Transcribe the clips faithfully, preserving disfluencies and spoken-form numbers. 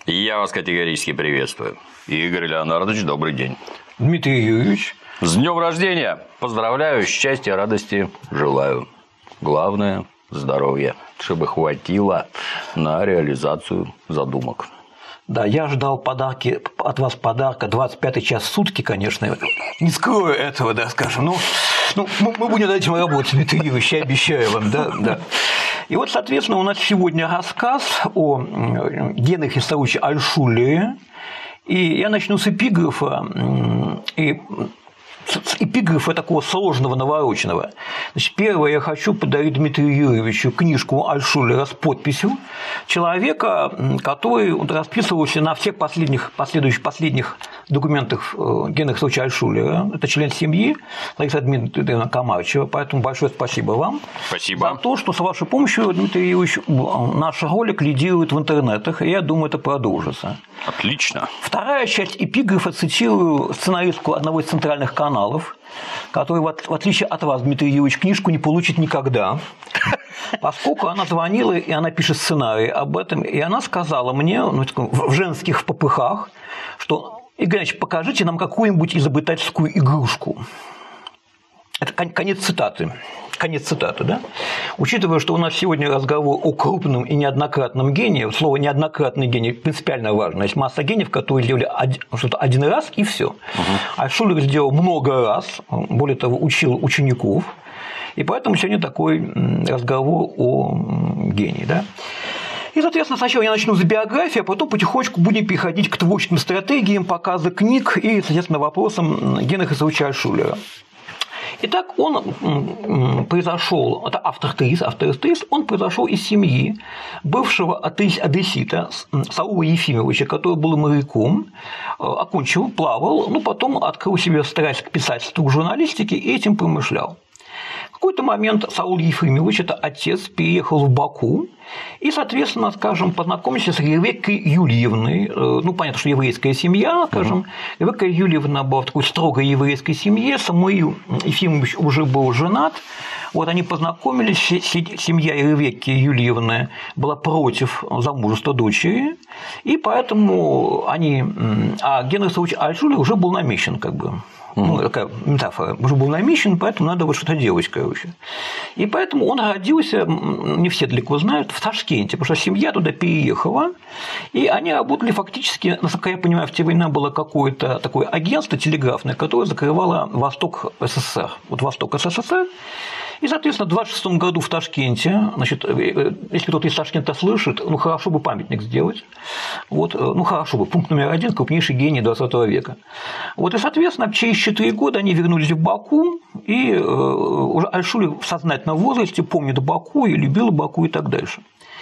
Я вас категорически приветствую. Игорь Леонардович, добрый день. Дмитрий Юрьевич. С днем рождения! Поздравляю, счастья, радости желаю. Главное – здоровья, чтобы хватило на реализацию задумок. Да, я ждал подарки, от вас подарка двадцать пятый час в сутки, конечно. Не скрою этого, да, скажем. Ну, ну мы будем над этим работать, Дмитрий Юрьевич, я обещаю вам, да, да. И вот, соответственно, у нас сегодня рассказ о Генрихе Саввиче Альтшулере. И я начну с эпиграфа. И с эпиграфа такого сложного, навороченного. Значит, первое, я хочу подарить Дмитрию Юрьевичу книжку Альтшулера с подписью человека, который расписывался на всех последних, последующих последних документах Генриха Саввича Альтшулера. Это член семьи Лариса Дмитриевна Комарчева. Поэтому большое спасибо вам. Спасибо. За то, что с вашей помощью, Дмитрий Юрьевич, наш ролик лидирует в интернетах, и я думаю, это продолжится. Отлично. Вторая часть эпиграфа цитирую сценаристку одного из центральных каналов, который, в отличие от вас, Дмитрий Юрьевич, книжку не получит никогда, поскольку она звонила, и она пишет сценарий об этом, и она сказала мне, ну, в женских попыхах, что: Игорь Ильич, покажите нам какую-нибудь изобретательскую игрушку. Это конец цитаты. Конец цитаты, да? Учитывая, что у нас сегодня разговор о крупном и неоднократном гении, слово «неоднократный гений» принципиально важно. Есть масса гениев, которые сделали что-то один раз, и все. Угу. Альтшулер сделал много раз, более того, учил учеников. И поэтому сегодня такой разговор о гении, да? И, соответственно, сначала я начну с биографии, а потом потихонечку будем переходить к творческим стратегиям, показа книг и, соответственно, вопросам Генриха Саввича Альтшулера. Итак, он произошел, это автор ТРИС, автор ТРИС, он произошел из семьи бывшего одессита Саула Ефимовича, который был моряком, окончил, плавал, но потом открыл себе страсть к писательству, к журналистике и этим промышлял. В какой-то момент Саул Ефимович, это отец, переехал в Баку и, соответственно, скажем, познакомился с Ревеккой Юльевной. Ну, понятно, что еврейская семья, скажем. Uh-huh. Ревекка Юльевна была в такой строгой еврейской семье, Самуил Ефимович уже был женат. Вот они познакомились, семья Ревекки Юльевны была против замужества дочери, и поэтому они… А Генрих Саввич Альтшулер уже был намечен, как бы. Ну, такая метафора. Уже был намечен, поэтому надо вот что-то делать, короче. И поэтому он родился, не все далеко знают, в Ташкенте, потому что семья туда переехала, и они работали фактически, насколько я понимаю, в те времена было какое-то такое агентство телеграфное, которое закрывало Восток СССР. Вот Восток СССР. И, соответственно, в двадцать шестом году в Ташкенте, значит, если кто-то из Ташкента слышит, ну, хорошо бы памятник сделать. Вот, ну, хорошо бы, пункт номер один – крупнейший гений двадцатого века. Вот, и, соответственно, через четыре года они вернулись в Баку, и уже Альтшулер в сознательном возрасте помнит Баку и любил Баку и так дальше.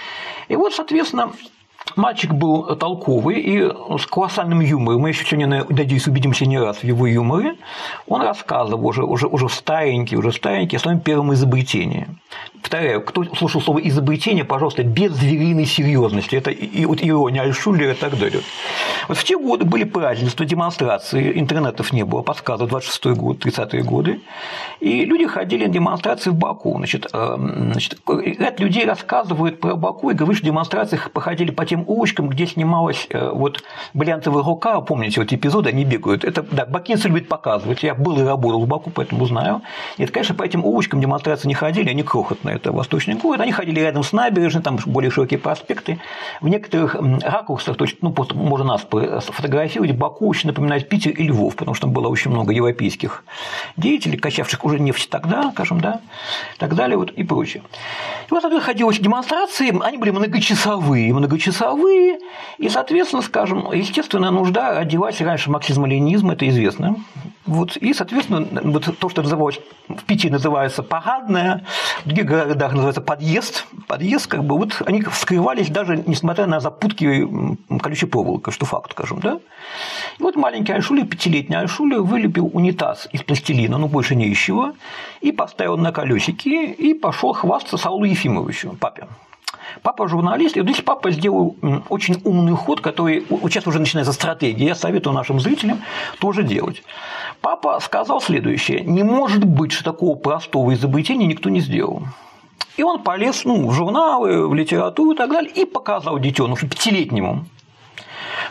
И вот, соответственно, мальчик был толковый и с колоссальным юмором. Мы еще сегодня, надеюсь, убедимся не раз в его юморе. Он рассказывал уже, уже, уже старенький, уже старенький о своем первом изобретении. Повторяю, кто слушал слово «изобретение», пожалуйста, без звериной серьезности. Это и вот ирония Альтшулера и так далее. Вот в те годы были празднества, демонстрации, интернетов не было, подсказывал двадцать шестой год, тридцатые годы. И люди ходили на демонстрации в Баку. Значит, значит, ряд людей рассказывают про Баку и говорят, что демонстрации проходили по тем улочкам, где снималась вот «Бриллиантовая рука», помните вот эпизоды, они бегают. Это, да, бакинцы любят показывать. Я был и работал в Баку, поэтому знаю. И это, конечно, по этим улочкам демонстрации не ходили, они крохотные. Это восточный город. Они ходили рядом с набережной, там более широкие проспекты. В некоторых ракурсах, то есть, ну, можно нас фотографировать, Баку очень напоминает Питер и Львов, потому что там было очень много европейских деятелей, качавших уже нефть тогда, скажем, да, и так далее, вот, и прочее. И вот тогда ходились демонстрации, они были многочасовые, многочасовые, и, соответственно, скажем, естественная нужда родилась раньше марксизма-ленинизма, это известно. Вот, и, соответственно, вот то, что называлось, в Питере называется парадная, в других городах называется подъезд, подъезд, как бы, вот они скрывались даже несмотря на запутки колючей проволокой, что факт, скажем, да. И вот маленький Альтшулер, пятилетний Альтшулер вылепил унитаз из пластилина, ну, больше не из чего, и поставил на колесики, и пошел хвастаться Саулу Ефимовичу, папе. Папа журналист, и здесь папа сделал очень умный ход, который сейчас уже начинается стратегия, я советую нашим зрителям тоже делать. Папа сказал следующее: не может быть, что такого простого изобретения никто не сделал. И он полез, ну, в журналы, в литературу и так далее, и показал детенышу пятилетнему.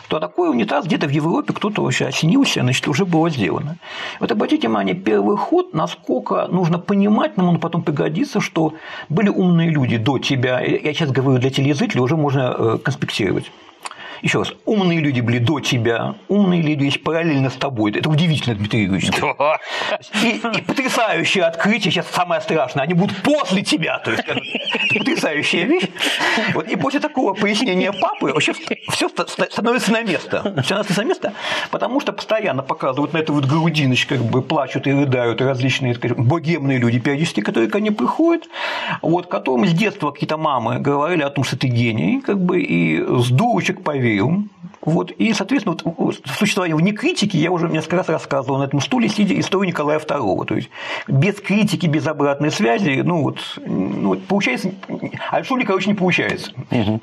то такой унитаз где-то в Европе кто-то вообще осенился, значит, уже было сделано. Вот обратите внимание, первый ход, насколько нужно понимать, нам он потом пригодится, что были умные люди до тебя, я сейчас говорю для телезрителей, уже можно конспектировать. Еще раз, умные люди были до тебя, умные люди есть параллельно с тобой. Это удивительно, Дмитрий Юрьевич. И, и потрясающее открытие, сейчас самое страшное, они будут после тебя. То есть, это потрясающая вещь. Вот, и после такого пояснения папы вообще все становится на место. Все становится на место, потому что постоянно показывают на эту вот грудиночку, как бы плачут и рыдают различные, скажем, богемные люди периодически, которые ко мне приходят, вот, которым с детства какие-то мамы говорили о том, что ты гений, как бы, и с дурочек поверил. Вот. И, соответственно, вот, в существовании вне критики я уже несколько раз рассказывал на этом стуле, сидя историю Николая второго. То есть без критики, без обратной связи, ну вот, ну, вот получается, Альшуле, короче, не получается. Угу.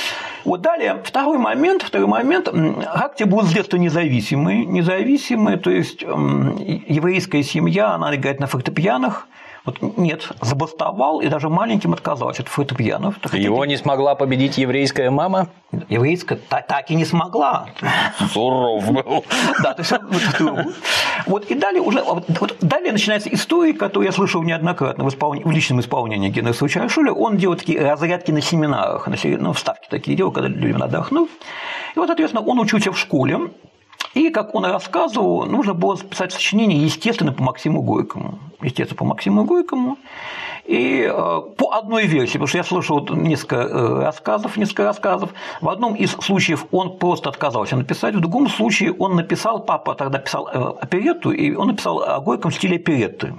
Вот далее, второй момент, второй момент, Характер был с детства независимый, независимый, то есть еврейская семья, она играет на фортепианах. Вот нет, забастовал и даже маленьким отказался от фортепианов. Его не смогла победить еврейская мама? Еврейская так, так и не смогла. Суров был. Да, то есть вот, вот и далее уже вот, вот, далее начинается история, которую я слышал неоднократно в, исполн... в личном исполнении Генриха Исаевича Альшуля. Он делает такие разрядки на семинарах, на, ну, вставки такие делал, когда людям отдохнут. И вот, соответственно, он учился в школе. И, как он рассказывал, нужно было писать сочинение, естественно, по Максиму Горькому. Естественно, по Максиму Горькому. И э, по одной версии, потому что я слышал несколько э, рассказов, несколько рассказов. В одном из случаев он просто отказался написать, в другом случае он написал, папа тогда писал э, оперетту, и он написал о Горьком в стиле оперетты.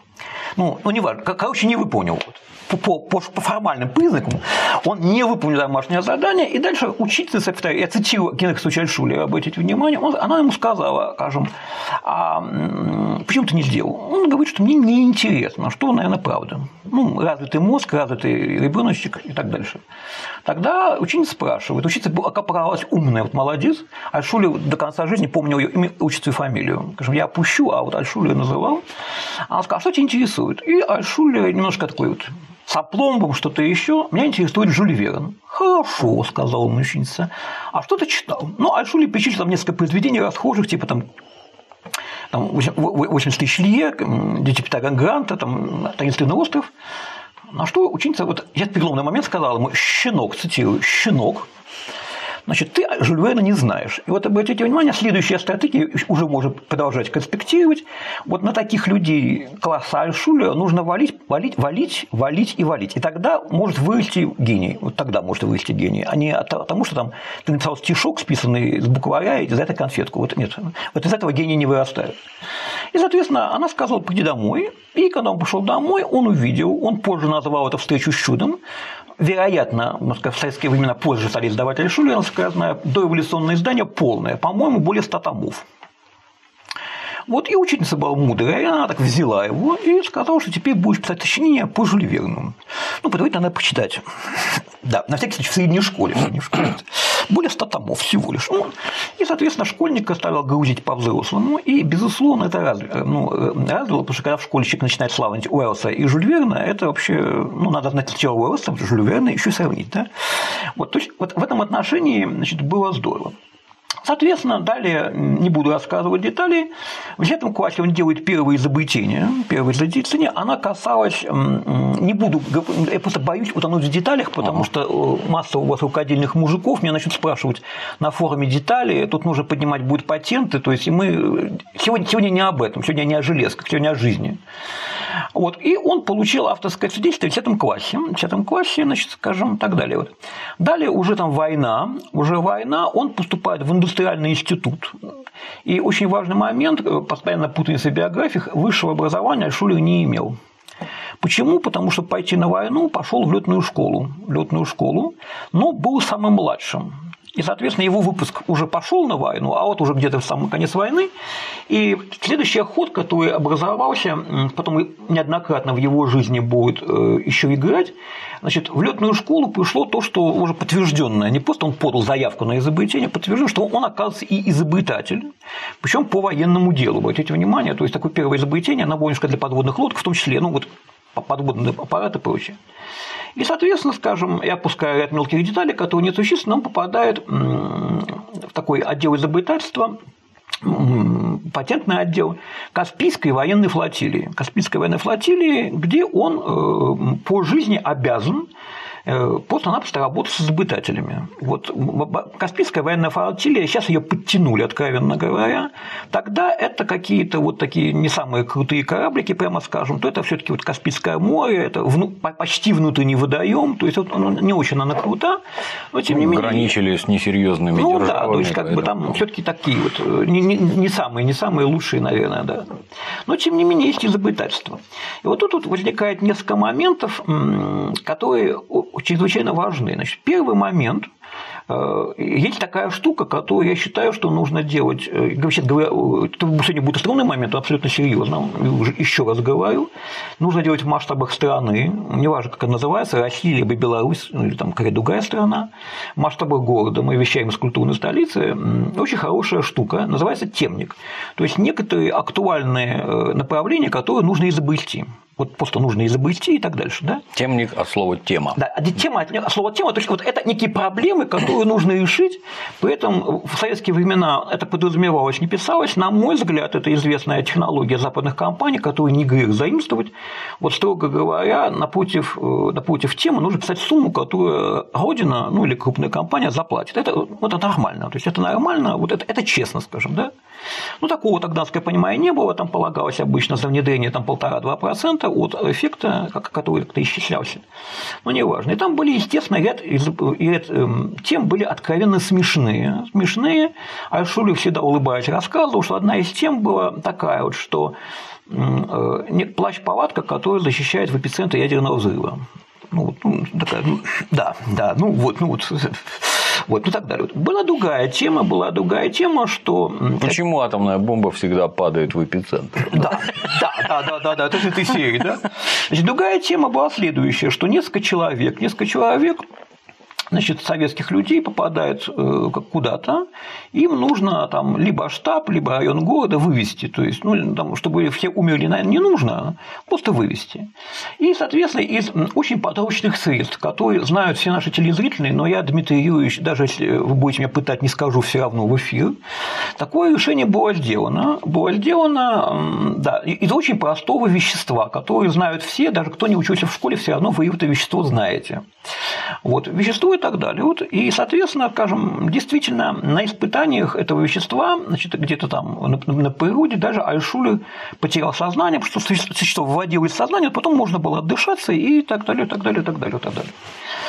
Ну, ну не важно, короче, не выполнил. По, по, по формальным признакам он не выполнил домашнее задание, и дальше учительница, я цитирую Генриха Исаевича Альшуля, обратите внимание, он, она ему сказала, скажем, а почему ты не сделал? Он говорит, что мне неинтересно, что, наверное, правда. Ну, развитый мозг, развитый ребеночек и так дальше. Тогда ученица спрашивает, ученица оказалась умная, вот молодец, Альшуля до конца жизни помнил ее имя, отчество и фамилию. Скажем, я опущу, а вот Альшуля называл. Она сказала, а что тебя интересует? И Альшуля немножко такой вот с опломбом, что-то еще. Меня интересует Жюль Верн. Хорошо, сказал мужчиница. А что ты читал? Ну, Альшуля перечислил там несколько произведений расхожих, типа там там восемьдесят тысяч лье, Дети Питера Гранта, там Таинственный остров. На что ученица, вот я в переломный момент сказала ему, щенок, цитирую, щенок, значит, ты Жюль Верна не знаешь. И вот обратите внимание, следующая стратегия уже может продолжать конспектировать. Вот на таких людей класса Альшуля нужно валить, валить, валить, валить и валить. И тогда может вырасти гений. Вот тогда может вырасти гений. А не от того, что там ты написал стишок, списанный с букваря, и за это конфетку. Вот нет. Вот из этого гений не вырастает. И, соответственно, она сказала, пойди домой. И когда он пошел домой, он увидел, он позже назвал это встречу с чудом. Вероятно, в советские времена позже стали издавать Альшуля, насколько я знаю, дореволюционное издание полное, по-моему, более ста томов. Вот и ученица была мудрая, она так взяла его и сказала, что теперь будешь писать сочинение по Жюлю Верну. Ну, предварительно надо почитать. Да, на всякий случай в средней школе. В средней школе. Более ста томов всего лишь. Ну, и, соответственно, школьника стал грузить по-взрослому. И, безусловно, это радовало, ну, радовало, потому что когда в школе человек начинает славить Уэллса и Жюль Верна, это вообще, ну, надо знать сначала Уэллса, Жюль Верна еще и сравнить. Да? Вот, то есть, вот в этом отношении, значит, было здорово. Соответственно, далее не буду рассказывать детали. В десятом классе он делает первое изобретение. Первое изобретение, она касалась, не буду, я просто боюсь утонуть в деталях, потому ага. что масса у вас рукодельных мужиков меня начнут спрашивать на форуме детали, тут нужно поднимать будут патенты, то есть и мы сегодня, сегодня не об этом, сегодня не о железках, сегодня о жизни. Вот. И он получил авторское свидетельство в десятом классе, в десятом классе, значит, скажем, так далее. Вот. Далее уже там война, уже война, он поступает в индустриальный институт. И очень важный момент, постоянно путаница в биографиях, высшего образования Альшулер не имел. Почему? Потому что пойти на войну пошел в летную школу, в летную школу, но был самым младшим. И, соответственно, его выпуск уже пошел на войну, а вот уже где-то в самый конец войны. И следующий ход, который образовался, потом неоднократно в его жизни будет еще играть, значит, в летную школу пришло то, что уже подтвержденное. Не просто он подал заявку на изобретение, подтверждено, что он, оказывается, и изобретатель, причем по военному делу. Обратите внимание, то есть такое первое изобретение на Бонинска для подводных лодок, в том числе, ну вот подводные аппараты и прочее. И, соответственно, скажем, я опускаю ряд мелких деталей, которые не существенны, он попадает в такой отдел изобретательства, патентный отдел Каспийской военной флотилии. Каспийской военной флотилии, где он по жизни обязан просто-напросто работать с изобретателями. Вот Каспийская военная флотилия, сейчас ее подтянули, откровенно говоря. Тогда это какие-то вот такие не самые крутые кораблики, прямо скажем, то это все-таки вот Каспийское море, это вну, почти внутренний водоем, то есть вот не очень она крута, но тем не менее. Ограничили с несерьезными ну, державами. Да, то есть как бы там все-таки такие вот не, не, не самые, не самые лучшие, наверное, да. Но тем не менее есть изобретательство. И вот тут вот возникает несколько моментов, которые чрезвычайно важны. Значит, первый момент. Есть такая штука, которую я считаю, что нужно делать. Вообще говоря, это сегодня будет остроумный момент, абсолютно серьезно. Еще раз говорю, нужно делать в масштабах страны, неважно, как она называется, Россия либо Беларусь, или там какая-то другая страна, в масштабах города, мы вещаем из культурной столицы, очень хорошая штука, называется темник. То есть некоторые актуальные направления, которые нужно изобрести. Вот просто нужно изобрести и так дальше. Да? Темник от слова тема. Да, тема от слова тема, то есть вот это некие проблемы, которые нужно решить. При этом в советские времена это подразумевалось, не писалось. На мой взгляд, это известная технология западных компаний, которую не грех заимствовать. Вот, строго говоря, напротив, напротив темы нужно писать сумму, которую Родина, ну или крупная компания заплатит. Это, это нормально. То есть это нормально, вот это, это честно, скажем, да. Ну, такого тогда, насколько я понимаю, не было. Там полагалось обычно за внедрение полтора-два процента от эффекта, который как-то исчислялся. Но неважно. И там были, естественно, ряд, ряд тем были откровенно смешные. Смешные. Альтшулер всегда, улыбаясь, рассказывал, что одна из тем была такая вот, что плащ-палатка, которая защищает в эпицентре ядерного взрыва. Ну, ну, такая, ну, да, да, ну вот, ну вот. Вот, ну так далее. Была другая тема, была другая тема, что… Почему атомная бомба всегда падает в эпицентр? Да, да, да, да, да, да, это же этой серии, да. Значит, другая тема была следующая, что несколько человек, несколько человек, значит, советских людей попадают куда-то, им нужно там либо штаб, либо район города вывести, то есть, ну, там, чтобы все умерли, наверное, не нужно, просто вывести. И, соответственно, из очень подручных средств, которые знают все наши телезрители, но я, Дмитрий Юрьевич, даже если вы будете меня пытать, не скажу все равно в эфир, такое решение было сделано, было сделано, да, из очень простого вещества, которое знают все, даже кто не учился в школе, все равно вы это вещество знаете. Вот, вещество и так далее. Вот, и, соответственно, скажем, действительно, на испытаниях этого вещества, значит, где-то там на, на природе, даже Альтшулер потерял сознание, потому что существо выводилось из сознания, потом можно было отдышаться и так далее, так далее, так далее, так далее.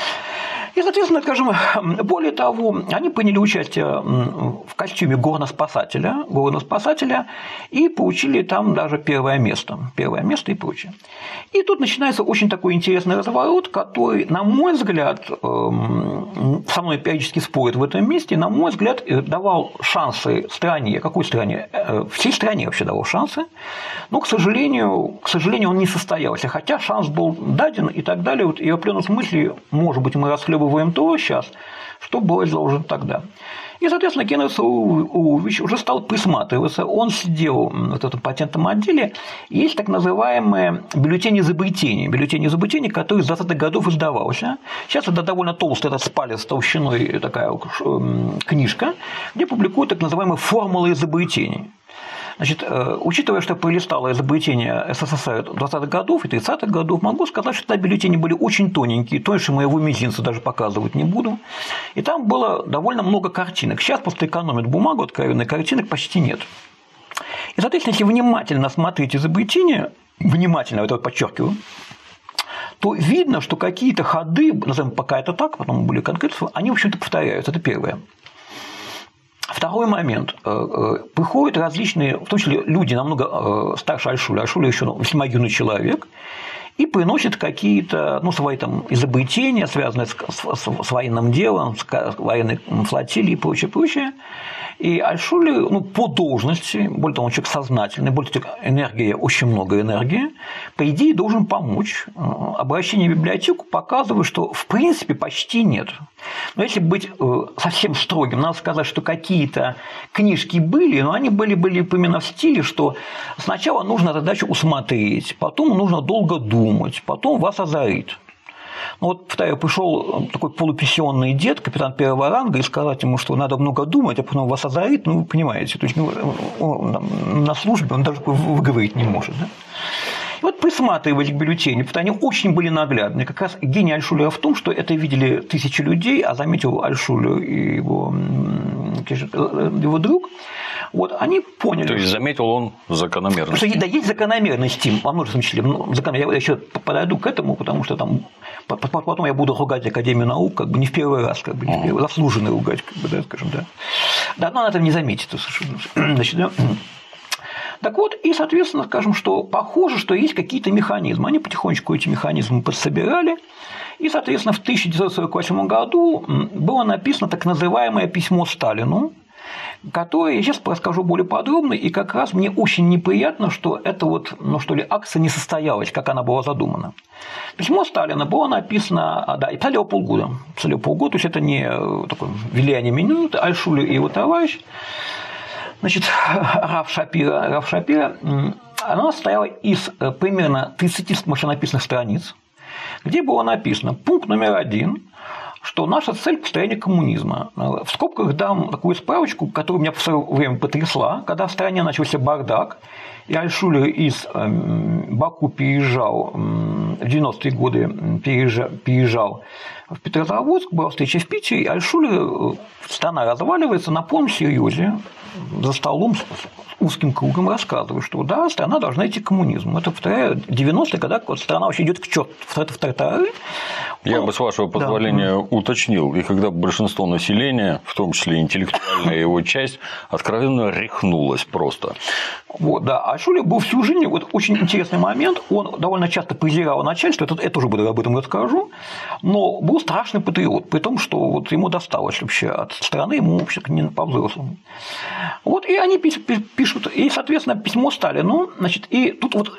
И, соответственно, скажем, более того, они приняли участие в костюме горноспасателя, горноспасателя и получили там даже первое место. Первое место и прочее. И тут начинается очень такой интересный разворот, который, на мой взгляд, со мной периодически спорят в этом месте, на мой взгляд, давал шансы стране. Какой стране? Всей стране вообще давал шансы. Но, к сожалению, к сожалению, он не состоялся. Хотя шанс был даден и так далее. И в определенном смысле, может быть, мы расхлебываем то сейчас, что было заложено тогда. И, соответственно, Кеннет Улович уже стал присматриваться. Он сидел в этом патентном отделе. Есть так называемые бюллетени изобретений. Бюллетени изобретений, которые с двадцатых годов издавался. Сейчас это довольно толстая, этот спалец толщиной такая книжка, где публикуют так называемые формулы изобретений. Значит, учитывая, что пролистало изобретение СССР двадцатых годов и тридцатых годов, могу сказать, что тогда бюллетени были очень тоненькие, тоньше моего мизинца даже показывать не буду. И там было довольно много картинок. Сейчас просто экономят бумагу, откровенно, картинок почти нет. И, соответственно, если внимательно смотреть изобретение, внимательно, это вот подчеркиваю, то видно, что какие-то ходы, назовем пока это так, потом были конкретно, они, в общем-то, повторяются. Это первое. Второй момент. Приходят различные, в том числе люди намного старше Альтшулера, Альтшулер еще весьма юный человек, и приносят какие-то, ну, свои там изобретения, связанные с, с, с военным делом, с военной флотилией и прочее, прочее. И Альтшулер, ну, по должности, более того, он человек сознательный, более того, энергия, очень много энергии, по идее, должен помочь. Обращение в библиотеку показывает, что в принципе почти нет. Но если быть совсем строгим, надо сказать, что какие-то книжки были, но они были, были именно в стиле, что сначала нужно задачу усмотреть, потом нужно долго думать, потом вас озарит. Ну, вот, повторяю, пришел такой полупенсионный дед, капитан первого ранга, и сказать ему, что надо много думать, а потом вас озарит, ну, вы понимаете, то есть, ну, на службе он даже выговорить не может. Да? И вот присматривались к бюллетеню, потому что они очень были наглядны. Как раз гений Альтшулера в том, что это видели тысячи людей, а заметил Альтшулер и его, его друг. Вот, они поняли. То есть заметил он закономерность. Что да, есть закономерность во множественном числе. Я еще подойду к этому, потому что там потом я буду ругать Академию наук, как бы не в первый раз, как бы не в первый, заслуженно ругать, как бы, да, скажем, да. Да, но она этого не заметит. Значит, да. Так вот, и, соответственно, скажем, что похоже, что есть какие-то механизмы. Они потихонечку эти механизмы подсобирали. И, соответственно, в тысяча девятьсот сорок восьмом году было написано так называемое письмо Сталину, которое я сейчас расскажу более подробно. И как раз мне очень неприятно, что эта вот, ну что ли, акция не состоялась, как она была задумана. Письмо Сталина было написано, да, и писали его полгода. Писали его полгода, то есть это не такое влияние минуты, Альтшулер и его товарищ. Значит, Раф Шапира, Раф Шапира, она состояла из примерно тридцати машинописных страниц, где было написано пункт номер один, что наша цель – построение коммунизма. В скобках дам такую справочку, которая меня в свое время потрясла, когда в стране начался бардак, и Альтшулер из Баку переезжал, в девяностые годы переезжал, переезжал в Петрозаводск, была встреча в Питере, и Альтшулер, страна разваливается, на полном серьезе, за столом с узким кругом рассказывает, что да, страна должна идти к коммунизму. Это, повторяю, девяностые, когда вот страна вообще идет к черту в тартары. Я ну, бы, с вашего позволения, да. уточнил, и когда большинство населения, в том числе интеллектуальная его часть, откровенно рехнулась просто. Вот, да. А Альтшулер был всю жизнь, вот очень интересный момент, он довольно часто презирал начальство, это, это уже буду об этом расскажу, но был страшный патриот, при том, что вот ему досталось вообще от страны, ему вообще не по-взрослому. Вот, и они пишут, и, соответственно, письмо Сталину, значит, и тут вот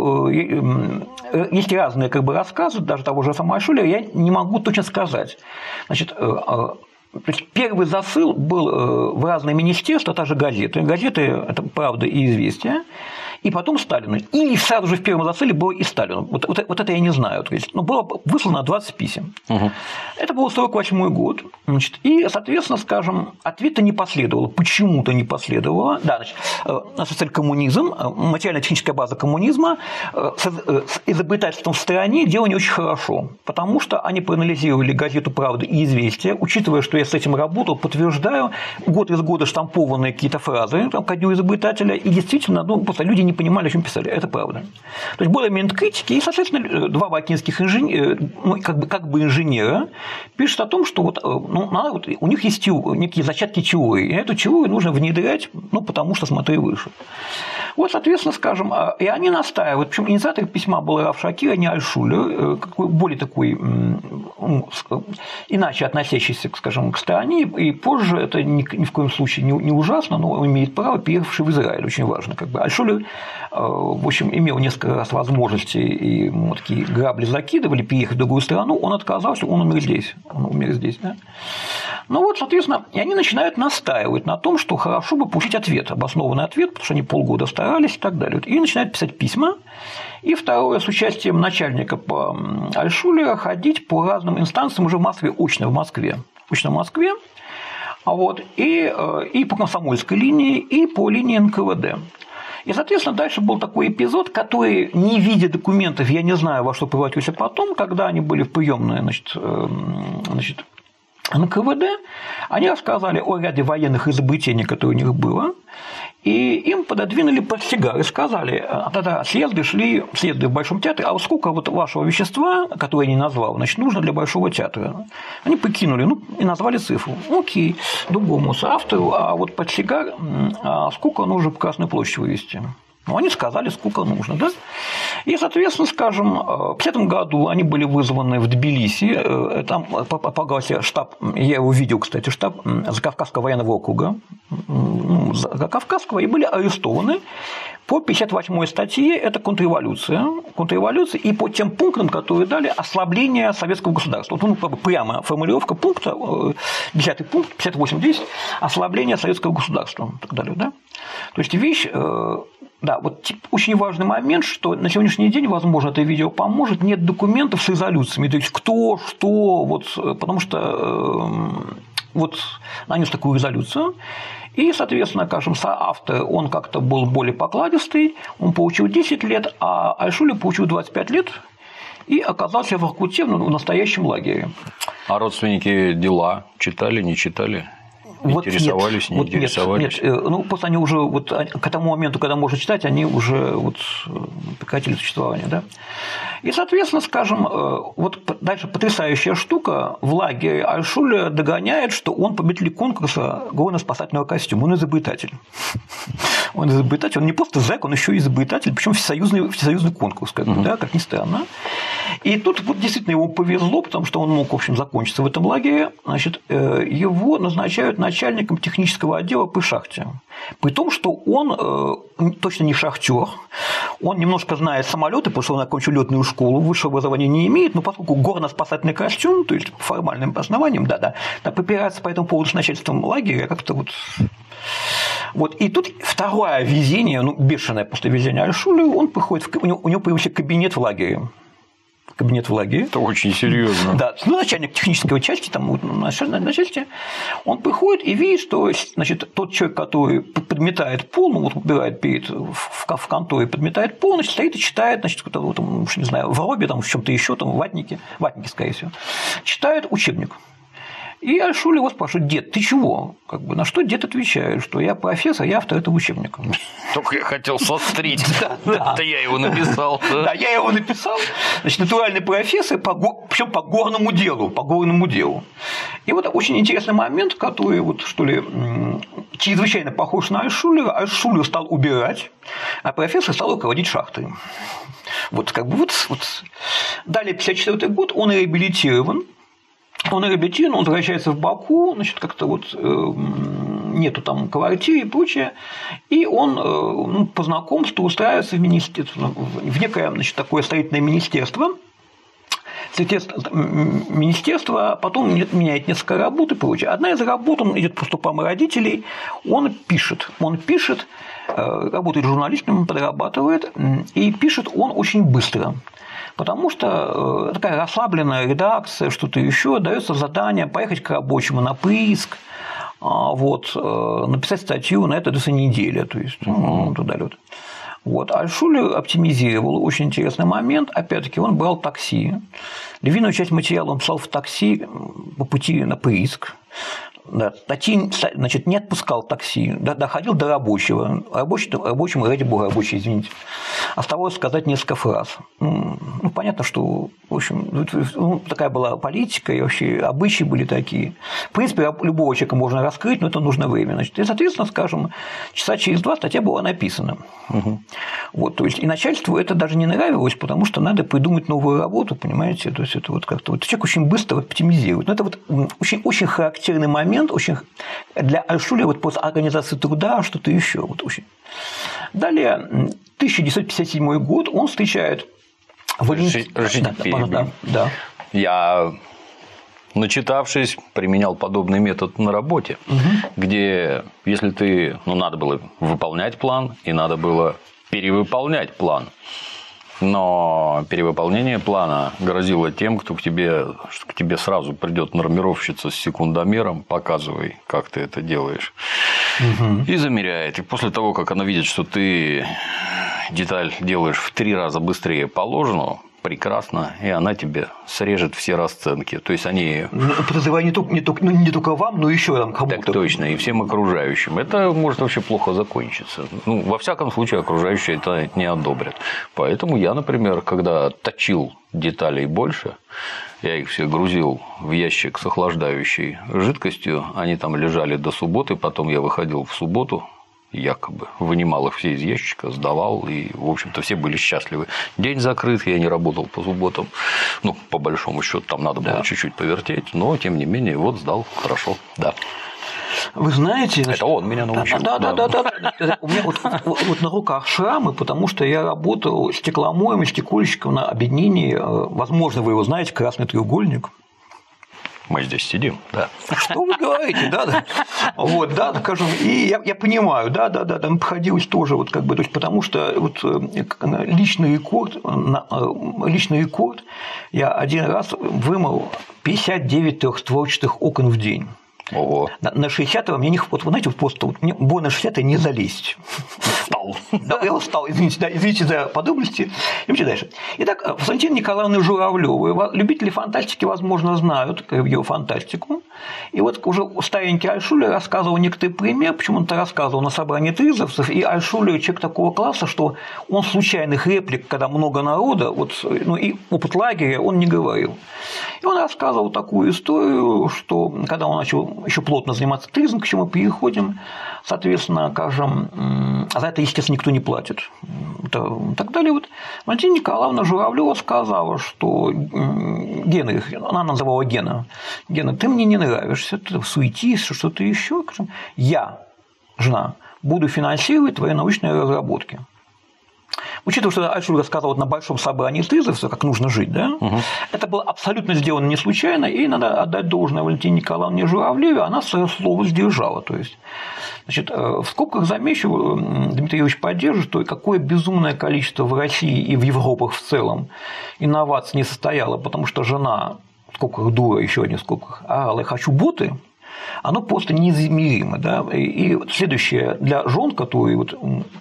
э, э, есть разные как бы рассказы, даже того же самого Альтшулера, я не могу точно сказать. Значит, э, То есть первый засыл был в разные министерства, та же газеты. Газеты – это «Правда» и «Известия». И потом Сталину. И сразу же в первом засыле было и Сталину. Вот, вот, вот это я не знаю. То есть, ну, было выслано двадцать писем. Угу. Это был сорок восьмой год. Значит, и, соответственно, скажем, ответа не последовало. Почему-то не последовало. Да, значит, наша цель – коммунизм, материально-техническая база коммунизма. С изобретательством в стране дело не очень хорошо. Потому что они проанализировали газету «Правда» и «Известия», учитывая, что я с этим работал, подтверждаю, год из года штампованные какие-то фразы там, ко дню изобретателя. И действительно, ну, просто люди не понимали, о чем писали. Это правда. То есть был элемент критики, и, соответственно, два бакинских инженера, ну, как, бы, как бы инженера пишут о том, что вот, ну, надо, вот, у них есть теория, некие зачатки теории, и эту теорию нужно внедрять, ну, потому что смотри выше. Вот, соответственно, скажем, и они настаивают. Причем инициатор письма был Раф Шапира, не Альтшулер, более такой, ну, иначе относящийся, скажем, к стране, и позже это ни, ни в коем случае не, не ужасно, но он имеет право, переехавший в Израиль, очень важно. Как бы. Альтшулер, в общем, имел несколько раз возможности, и ему такие грабли закидывали, переехать в другую страну, он отказался, он умер здесь. Он умер здесь, да? Ну вот, соответственно, и они начинают настаивать на том, что хорошо бы получить ответ, обоснованный ответ, потому что они полгода старались и так далее. И начинают писать письма. И второе, с участием начальника по Альтшулера ходить по разным инстанциям уже в Москве, очно в Москве. Очно в Москве. Вот, и, и по комсомольской линии, и по линии эн ка вэ дэ. И, соответственно, дальше был такой эпизод, который, не видя документов, я не знаю, во что превратился потом, когда они были в приемной, значит, значит, эн ка вэ дэ, они рассказали о ряде военных изобретений, которые у них было, и им пододвинули портсигар и сказали, тогда съезды шли, съезды в Большом театре, а вот сколько вот вашего вещества, которое я не назвал, значит, нужно для Большого театра? Они прикинули, ну, и назвали цифру. Окей, другому автору, а вот портсигар, а сколько нужно по Красной площади вывести? Ну, они сказали, сколько нужно, да? И, соответственно, скажем, в пятидесятом году они были вызваны в Тбилиси, там полагался штаб, я его видел, кстати, штаб Закавказского военного округа, Закавказского, и были арестованы по пятьдесят восьмой статье, это контрреволюция, контрреволюция, и по тем пунктам, которые дали ослабление советского государства. Вот, ну, прямо формулировка пункта, десятый пункт, пятьдесят восемь десять, ослабление советского государства и так далее, да? То есть вещь, да, вот очень важный момент, что на сегодняшний день, возможно, это видео поможет, нет документов с резолюциями, то есть кто, что, вот, потому что вот нанес такую резолюцию, и, соответственно, скажем, соавтор, он как-то был более покладистый, он получил десять лет, а Альшулер получил двадцать пять лет и оказался в Воркуте в настоящем лагере. А родственники дела читали, не читали? Вот интересовались, нет, не вот интересовались? Нет, нет. Ну, просто они уже, вот, к тому моменту, когда можно читать, они уже вот прекратили существование. Да? И, соответственно, скажем, вот дальше потрясающая штука. В лагере Альшулер догоняет, что он победитель конкурса горно-спасательного костюма. Он изобретатель. Он изобретатель, он не просто зэк, он еще и изобретатель, причем всесоюзный, всесоюзный конкурс, как, бы, да, как ни странно. И тут вот действительно ему повезло, потому что он мог, в общем, закончиться в этом лагере. Значит, его назначают начальником технического отдела по шахте. При том, что он э, точно не шахтер, он немножко знает самолеты, потому что он окончил летную школу, высшего образования не имеет, но поскольку горно-спасательный костюм, то есть по формальным основаниям, да-да, да, попирается по этому поводу с начальством лагеря, как-то вот. Вот. И тут второе везение, ну, бешеное после везения Альшулера, он приходит, в, у, него, у него появился кабинет в лагере. Кабинет в лагере. Это очень серьезно. Да, ну, начальник технической части, там, начальстве, он приходит и видит, что, значит, тот человек, который подметает пол, ну, вот убирает перед, в, в конторе, подметает пол, значит, стоит и читает, значит, там, уж не знаю, в робе, там, в чем-то еще, там, в ватнике, ватнике, скорее всего, читает учебник. И Альшулер его спрашивает: дед, ты чего? Как бы, на что дед отвечает, что я профессор, я автор этого учебника. Только я хотел сострить. Это я его написал. Да, я его написал. Значит, натуральный профессор, причем по горному делу, по горному делу. И вот очень интересный момент, который, вот, что ли, чрезвычайно похож на Альшулера. Альшулер стал убирать, а профессор стал руководить шахтой. Вот, как бы, вот, вот. Далее, пятьдесят четвёртый год, он реабилитирован. Он реабилитирован, он возвращается в Баку, значит, как-то вот э, нету там квартиры и прочее, и он э, ну, по знакомству устраивается в министерство, в некое, значит, такое строительное министерство, министерство, потом меняет несколько работ и прочее. Одна из работ, он идет по стопам родителей, он пишет, он пишет, э, работает журналистом, подрабатывает, и пишет он очень быстро. Потому что такая расслабленная редакция, что-то еще, дается задание поехать к рабочему на прииск, вот, написать статью на это до недели, то есть ну, туда лёд. Вот. Альшулер оптимизировал очень интересный момент. Опять-таки, он брал такси. Львиную часть материала он писал в такси по пути на прииск. Да, такси, значит, не отпускал такси, доходил до рабочего. Рабочий, рабочему, ради бога, рабочий, извините. Оставалось сказать несколько фраз. Ну, понятно, что, в общем, ну, такая была политика, и вообще обычаи были такие. В принципе, любого человека можно раскрыть, но это нужно время. Значит, и, соответственно, скажем, часа через два статья была написана. Угу. Вот, то есть, и начальству это даже не нравилось, потому что надо придумать новую работу, понимаете? То есть, это вот как-то вот человек очень быстро оптимизирует. Но это вот очень, очень характерный момент. Очень для Альшулера вот после организации труда что-то еще. Вот очень. Далее, тысяча девятьсот пятьдесят седьмой год, он встречает Валентин. Да, да, да. Я, начитавшись, применял подобный метод на работе, угу. где, если ты, ну, надо было выполнять план, и надо было перевыполнять план. Но перевыполнение плана грозило тем, кто к тебе, что к тебе сразу придет нормировщица с секундомером, показывай, как ты это делаешь, угу. и замеряет. И после того, как она видит, что ты деталь делаешь в три раза быстрее положенного, прекрасно, и она тебе срежет все расценки. То есть они. Подозреваю не только, не, только, ну, не только вам, но еще там кому-то. Так точно, и всем окружающим. Это может вообще плохо закончиться. Ну, во всяком случае, окружающие это не одобрят. Поэтому я, например, когда точил деталей больше, я их все грузил в ящик с охлаждающей жидкостью, они там лежали до субботы, потом я выходил в субботу, якобы вынимал их все из ящика, сдавал, и, в общем-то, все были счастливы. День закрыт, я не работал по субботам, ну, по большому счету, там надо было да. чуть-чуть повертеть, но, тем не менее, вот сдал, хорошо, да. Вы знаете, значит, это он меня научил. Да, да, да, да, да. У меня вот, вот на руках шрамы, потому что я работал стекломоем и стекольщиком на объединении, возможно, вы его знаете, «Красный треугольник». Мы здесь сидим, да. Что вы говорите, да, да. Вот, да, скажем, и я, я понимаю, да, да, да, там приходилось тоже, вот как бы, то есть, потому что вот личный рекорд, личный рекорд, я один раз вымыл пятьдесят девять трехстворчатых окон в день. Ого. На шестидесятого мне не хватает. Вот вы знаете, просто вот мне было на шестидесятое не залезть. Встал. Да, я устал, извините, да, извините за подробности. Идемте дальше. Итак, Валентина Николаевна Журавлёва. Любители фантастики, возможно, знают ее фантастику. И вот уже старенький Альшулер рассказывал некоторые примеры, почему он это рассказывал на собрании тризовцев, и Альшулер человек такого класса, что он случайных реплик, когда много народа, вот, ну, и опыт лагеря он не говорил. И он рассказывал такую историю, что когда он начал еще плотно заниматься тризом, к чему мы переходим, соответственно, скажем, а за это, естественно, никто не платит. И так далее. Вот Валентина Николаевна Журавлёва сказала, что Генрих, она называла Гена, Гена, ты мне не нравишься, ты суетишься, что-то еще. Я, жена, буду финансировать твои научные разработки. Учитывая, что Альшулер рассказал вот на большом собрании тризовцев, как нужно жить, да? Угу. Это было абсолютно сделано не случайно, и надо отдать должное Валентине Николаевне Журавлёве, она свое слово сдержала. То есть, значит, в скобках замечу, Дмитрий Юрьевич поддержит, что какое безумное количество в России и в Европах в целом инноваций не состояло, потому что жена, в скобках дура, еще одни в скобках, орала, я хочу боты. Оно просто неизмеримо. Да? И следующее, для жен, которые вот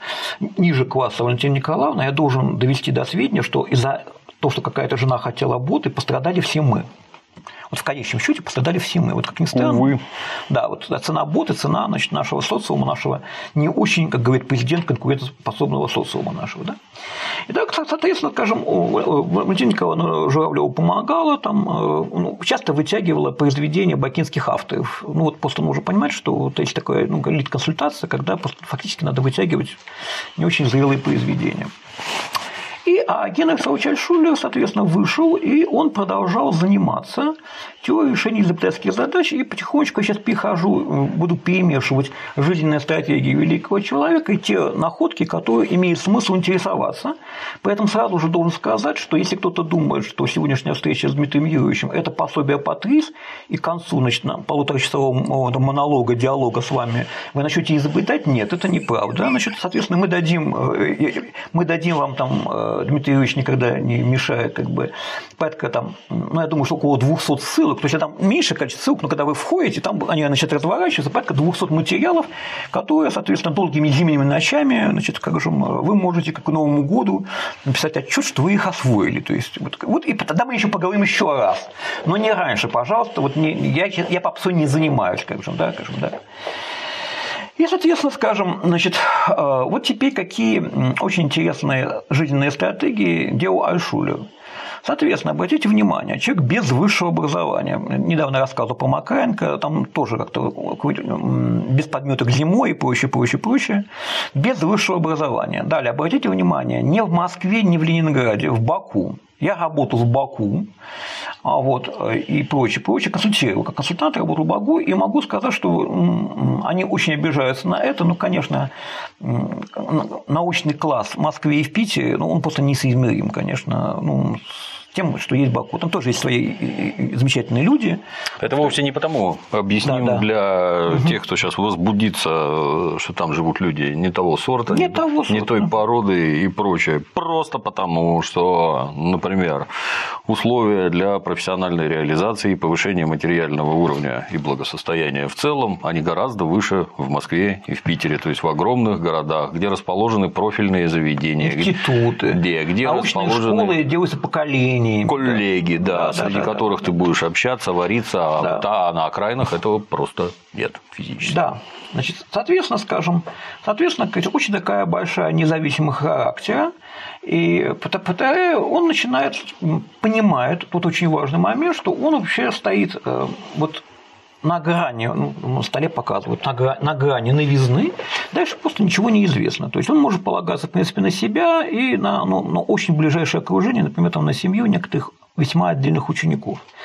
ниже класса Валентины Николаевны, я должен довести до сведения, что из-за того, что какая-то жена хотела боты, пострадали все мы. Вот в конечном счете пострадали все мы. Вот как ни странно. Увы. Да, вот цена боты, цена, значит, нашего социума, нашего не очень, как говорит президент, конкурентоспособного социума нашего. Да? Итак, соответственно, скажем, Валентина Николаевна Журавлёва помогала, там, ну, часто вытягивала произведения бакинских авторов. Ну, вот просто нужно понимать, что вот есть такая, ну, лид-консультация, когда фактически надо вытягивать не очень зрелые произведения. И, а Генрих Саввич Альшулер, соответственно, вышел, и он продолжал заниматься теорией решения изобретательских задач, и потихонечку я сейчас перехожу, буду перемешивать жизненные стратегии великого человека и те находки, которые имеет смысл интересоваться. Поэтому сразу же должен сказать, что если кто-то думает, что сегодняшняя встреча с Дмитрием Юрьевичем – это пособие по ТРИЗ, и к концу, значит, полуторачасового монолога, диалога с вами вы начнете изобретать, нет, это неправда. Значит, соответственно, мы дадим, мы дадим вам там, Дмитрий Юрьевич никогда не мешает, как бы, порядка там, ну, я думаю, что около двухсот ссылок, то есть там меньшее количество ссылок, но когда вы входите, там они начинают разворачиваться, порядка двухсот материалов, которые, соответственно, долгими зимними ночами, значит, как же, вы можете как к Новому году написать отчет, что вы их освоили. То есть, вот, вот, и тогда мы еще поговорим еще раз, но не раньше, пожалуйста, вот не, я, я попсой не занимаюсь, как же, да, скажем, да. И, соответственно, скажем, значит, вот теперь какие очень интересные жизненные стратегии делал Альшулер. Соответственно, обратите внимание, человек без высшего образования. Недавно рассказывал про Макаренко, там тоже как-то без подметок зимой и прочее, прочее, прочее. Без высшего образования. Далее, обратите внимание, не в Москве, не в Ленинграде, в Баку. Я работал в Баку, вот, и прочее, прочее, консультировал. Как консультант работал в Баку, и могу сказать, что они очень обижаются на это. Ну, конечно, научный класс в Москве и в Питере, ну, он просто несоизмерим, конечно, ну, с тем, что есть Баку. Там тоже есть свои замечательные люди. Это вовсе не потому, объясним, да, да. для угу. тех, кто сейчас возбудится, что там живут люди не того сорта, не, не, того сорта. не той породы и прочее. Просто потому, что, например, условия для профессиональной реализации и повышения материального уровня и благосостояния в целом, они гораздо выше в Москве и в Питере, то есть в огромных городах, где расположены профильные заведения, институты, где, где научные расположены школы делаются поколения. Коллеги, да, да среди да, которых да, ты да. будешь общаться, вариться, да. а на окраинах этого просто нет физически. Да. Значит, соответственно, скажем, соответственно, очень такая большая независимый характер, и он начинает, понимает, тут очень важный момент, что он вообще стоит вот на грани, ну, на столе показывают, на грани, на грани новизны, дальше просто ничего не известно. То есть он может полагаться, в принципе, на себя и на, ну, на очень ближайшее окружение, например, там, на семью некоторых весьма отдельных учеников.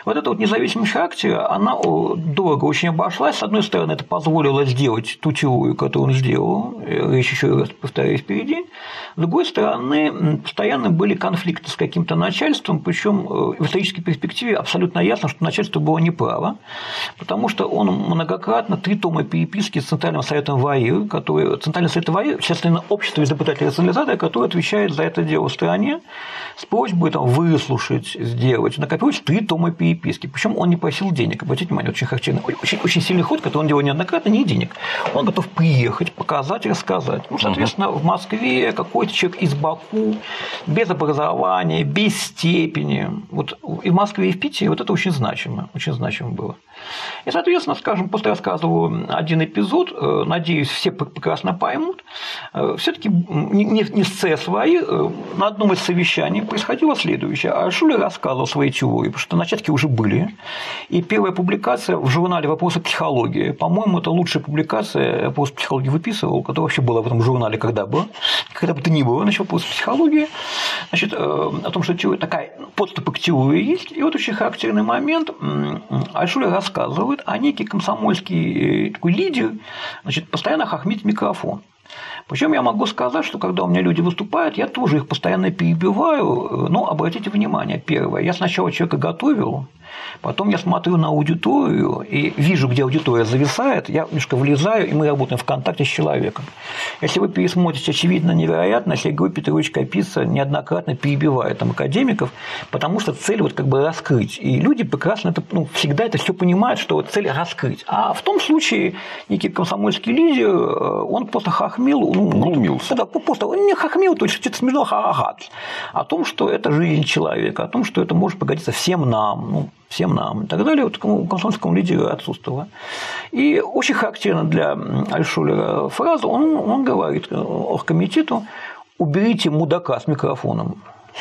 Вот эта вот независимость характера, она дорого очень обошлась. С одной стороны, это позволило сделать ту теорию, которую он сделал, речь еще раз повторяюсь впереди. С другой стороны, постоянно были конфликты с каким-то начальством, причем в исторической перспективе абсолютно ясно, что начальство было неправо, потому что он многократно три тома переписки с Центральным советом ВАИР, который Центральный совет ВАИР, общественное общество изобретателей и рационализаторов, которое отвечает за это дело в стране, с просьбой там, выслушать, сделать, накопилось три тома переписки. Причем он не просил денег. Обратите внимание, очень характерный, очень, очень сильный ход, который он делал неоднократно, не денег. Он готов приехать, показать, рассказать. Ну, соответственно, в Москве какой-то человек из Баку, без образования, без степени. Вот и в Москве, и в Питере вот это очень значимо, очень значимо было. И, соответственно, скажем, после рассказываю один эпизод, надеюсь, все прекрасно поймут, все-таки не с ЦС ВАИР, на одном из совещаний происходило следующее. Альтшулер рассказывал свои теории, потому что начатки уже были. И первая публикация в журнале «Вопросы психологии», по-моему, это лучшая публикация, «Вопросы психологии» выписывал, которая вообще была в этом журнале когда бы, когда бы то ни было, значит, «Вопросы психологии», значит, о том, что теория, такая подступы к теории есть. И вот очень характерный момент. Альтшулер рассказывает, а некий комсомольский такой лидер, значит, постоянно хохмит в микрофон. Причем я могу сказать, что когда у меня люди выступают, я тоже их постоянно перебиваю. Но обратите внимание, первое, я сначала человека готовил, потом я смотрю на аудиторию и вижу, где аудитория зависает, я немножко влезаю, и мы работаем в контакте с человеком. Если вы пересмотрите «Очевидно невероятно», Сергей Петрович Капица неоднократно перебивает там академиков, потому что цель вот как бы раскрыть. И люди прекрасно это, ну, всегда это все понимают, что цель раскрыть. А в том случае некий комсомольский лидер, он просто хохмил, ну, глумился. Да, просто он не хохмил, то есть что-то смешно ха-ха-ха. О том, что это жизнь человека, о том, что это может пригодиться всем нам, ну, всем нам и так далее, вот у комсомольского лидера отсутствовало. И очень характерно для Альтшулера фраза, он, он говорит оргкомитету: уберите мудака с микрофоном.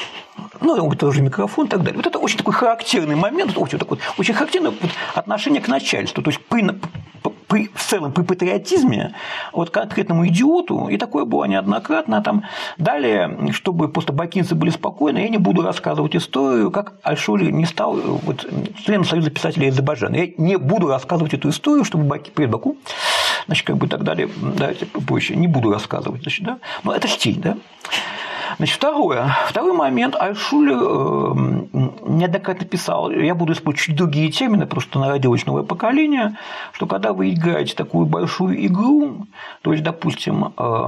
Ну, он говорит, тоже микрофон и так далее. Вот это очень такой характерный момент, очень, такой, очень характерное вот отношение к начальству. То есть при, при, в целом при патриотизме вот конкретному идиоту, и такое было неоднократно. Там, далее, чтобы просто бакинцы были спокойны, я не буду рассказывать историю, как Альтшулер не стал вот, членом Союза писателей Азербайджана. Я не буду рассказывать эту историю, чтобы Баки, привет, Баку, значит, как бы так далее, давайте позже, не буду рассказывать, значит, да. Но это стиль, да. Значит, второе. Второй момент. Альтшулер неоднократно писал, я буду использовать чуть другие термины, потому что народилось новое поколение, что когда вы играете такую большую игру, то есть, допустим,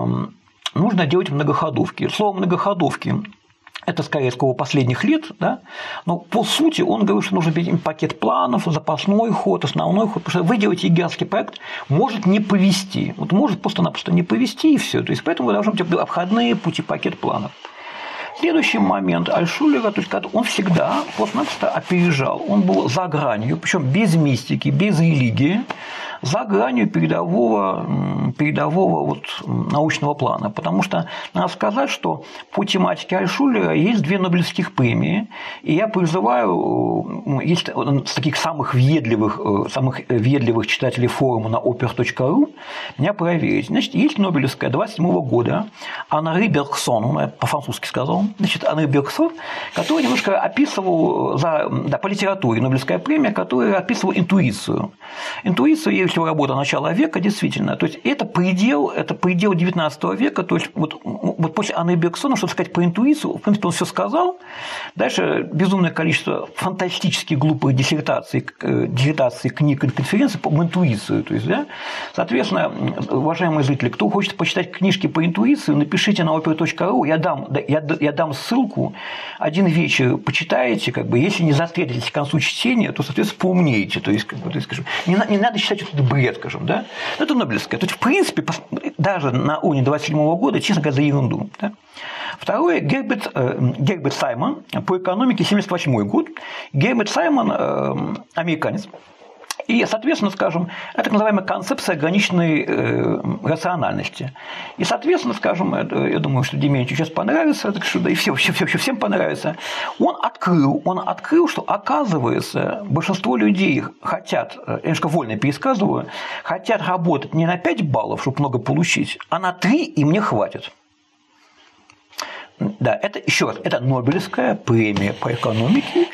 нужно делать многоходовки. Слово «многоходовки» – это, скорее, слово последних лет, да? Но по сути он говорит, что нужно иметь пакет планов, запасной ход, основной ход, потому что вы делаете гигантский проект, может не повести, вот может просто-напросто не повести и все, то есть поэтому вы должны быть обходные пути, пакет планов. Следующий момент Альтшулера, то есть когда он всегда просто-напросто опережал, он был за гранью, причем без мистики, без религии, за гранью передового, передового вот научного плана. Потому что надо сказать, что по тематике Альтшулера есть две Нобелевских премии, и я призываю, есть с таких самых въедливых, самых въедливых читателей форума на опер точка ру меня проверить. Значит, есть Нобелевская двадцать седьмого года Анри Бергсон, я по-французски сказал, значит, Анри Бергсон, который немножко описывал, за, да, по литературе Нобелевская премия, который описывал интуицию. Интуицию есть работа начала века, действительно. То есть это предел, это предел девятнадцатого века. То есть вот, вот после Анри Бергсона, что сказать по интуицию, в принципе, он все сказал. Дальше безумное количество фантастически глупых диссертаций, диссертаций, книг и конференций по интуицию. То есть, да? Соответственно, уважаемые зрители, кто хочет почитать книжки по интуиции, напишите на опер точка ру, я дам, я, я дам ссылку, один вечер почитаете, как бы, если не застрелитесь к концу чтения, то, соответственно, поумнеете. То есть, как бы, то есть, скажем, не, не надо считать, что это бред, скажем, да? Это Нобелевская. То есть, в принципе, даже на уровне двадцать седьмого года, честно говоря, за ерунду. Да? Второе, Герберт, э, Герберт Саймон по экономике, семьдесят восьмой год. Герберт Саймон э, американец. И, соответственно, скажем, это так называемая концепция ограниченной э, рациональности. И, соответственно, скажем, это, я думаю, что Дементьеву сейчас понравится, так что, да и все, все, все, всем понравится. Он открыл, он открыл, что, оказывается, большинство людей хотят, я немножко вольно пересказываю, хотят работать не на пять баллов, чтобы много получить, а на три, и мне хватит. Да, это, еще раз, это Нобелевская премия по экономике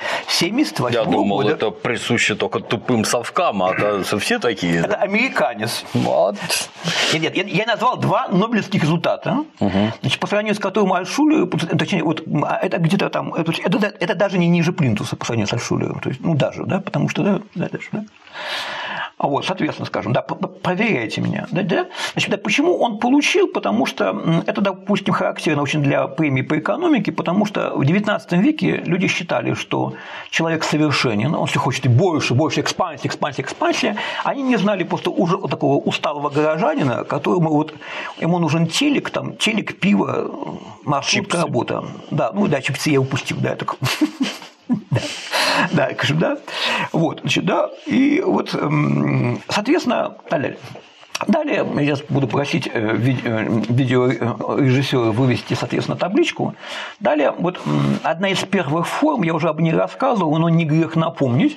семьдесят восьмого года. Я думал, это присуще только тупым совкам, а оказывается, все такие. Это американец. Вот. Нет, нет, я назвал два нобелевских результата, угу. Значит, по сравнению с которым Альтшулер, точнее, вот, это где-то там, это, это, это даже не ниже плинтуса по сравнению с Альтшулером, то есть, ну, даже, да, потому что, да, да, даже, да. Вот, соответственно, скажем, да, проверяйте меня. Да, да? Значит, да, почему он получил? Потому что это, допустим, характерно очень для премии по экономике, потому что в девятнадцатом веке люди считали, что человек совершенен, он все хочет и больше, больше экспансии, экспансии, экспансии. Они не знали просто уже такого усталого горожанина, которому вот, ему нужен телек, там, телек, пиво, маршрутка, работа. Да, ну да, чипсы я упустил, да, так. Да, да, конечно, да. Вот, значит, да. И вот, соответственно, далее. Далее я буду просить видеорежиссера вывести, соответственно, табличку. Далее, вот одна из первых форм, я уже об ней рассказывал, но не грех напомнить.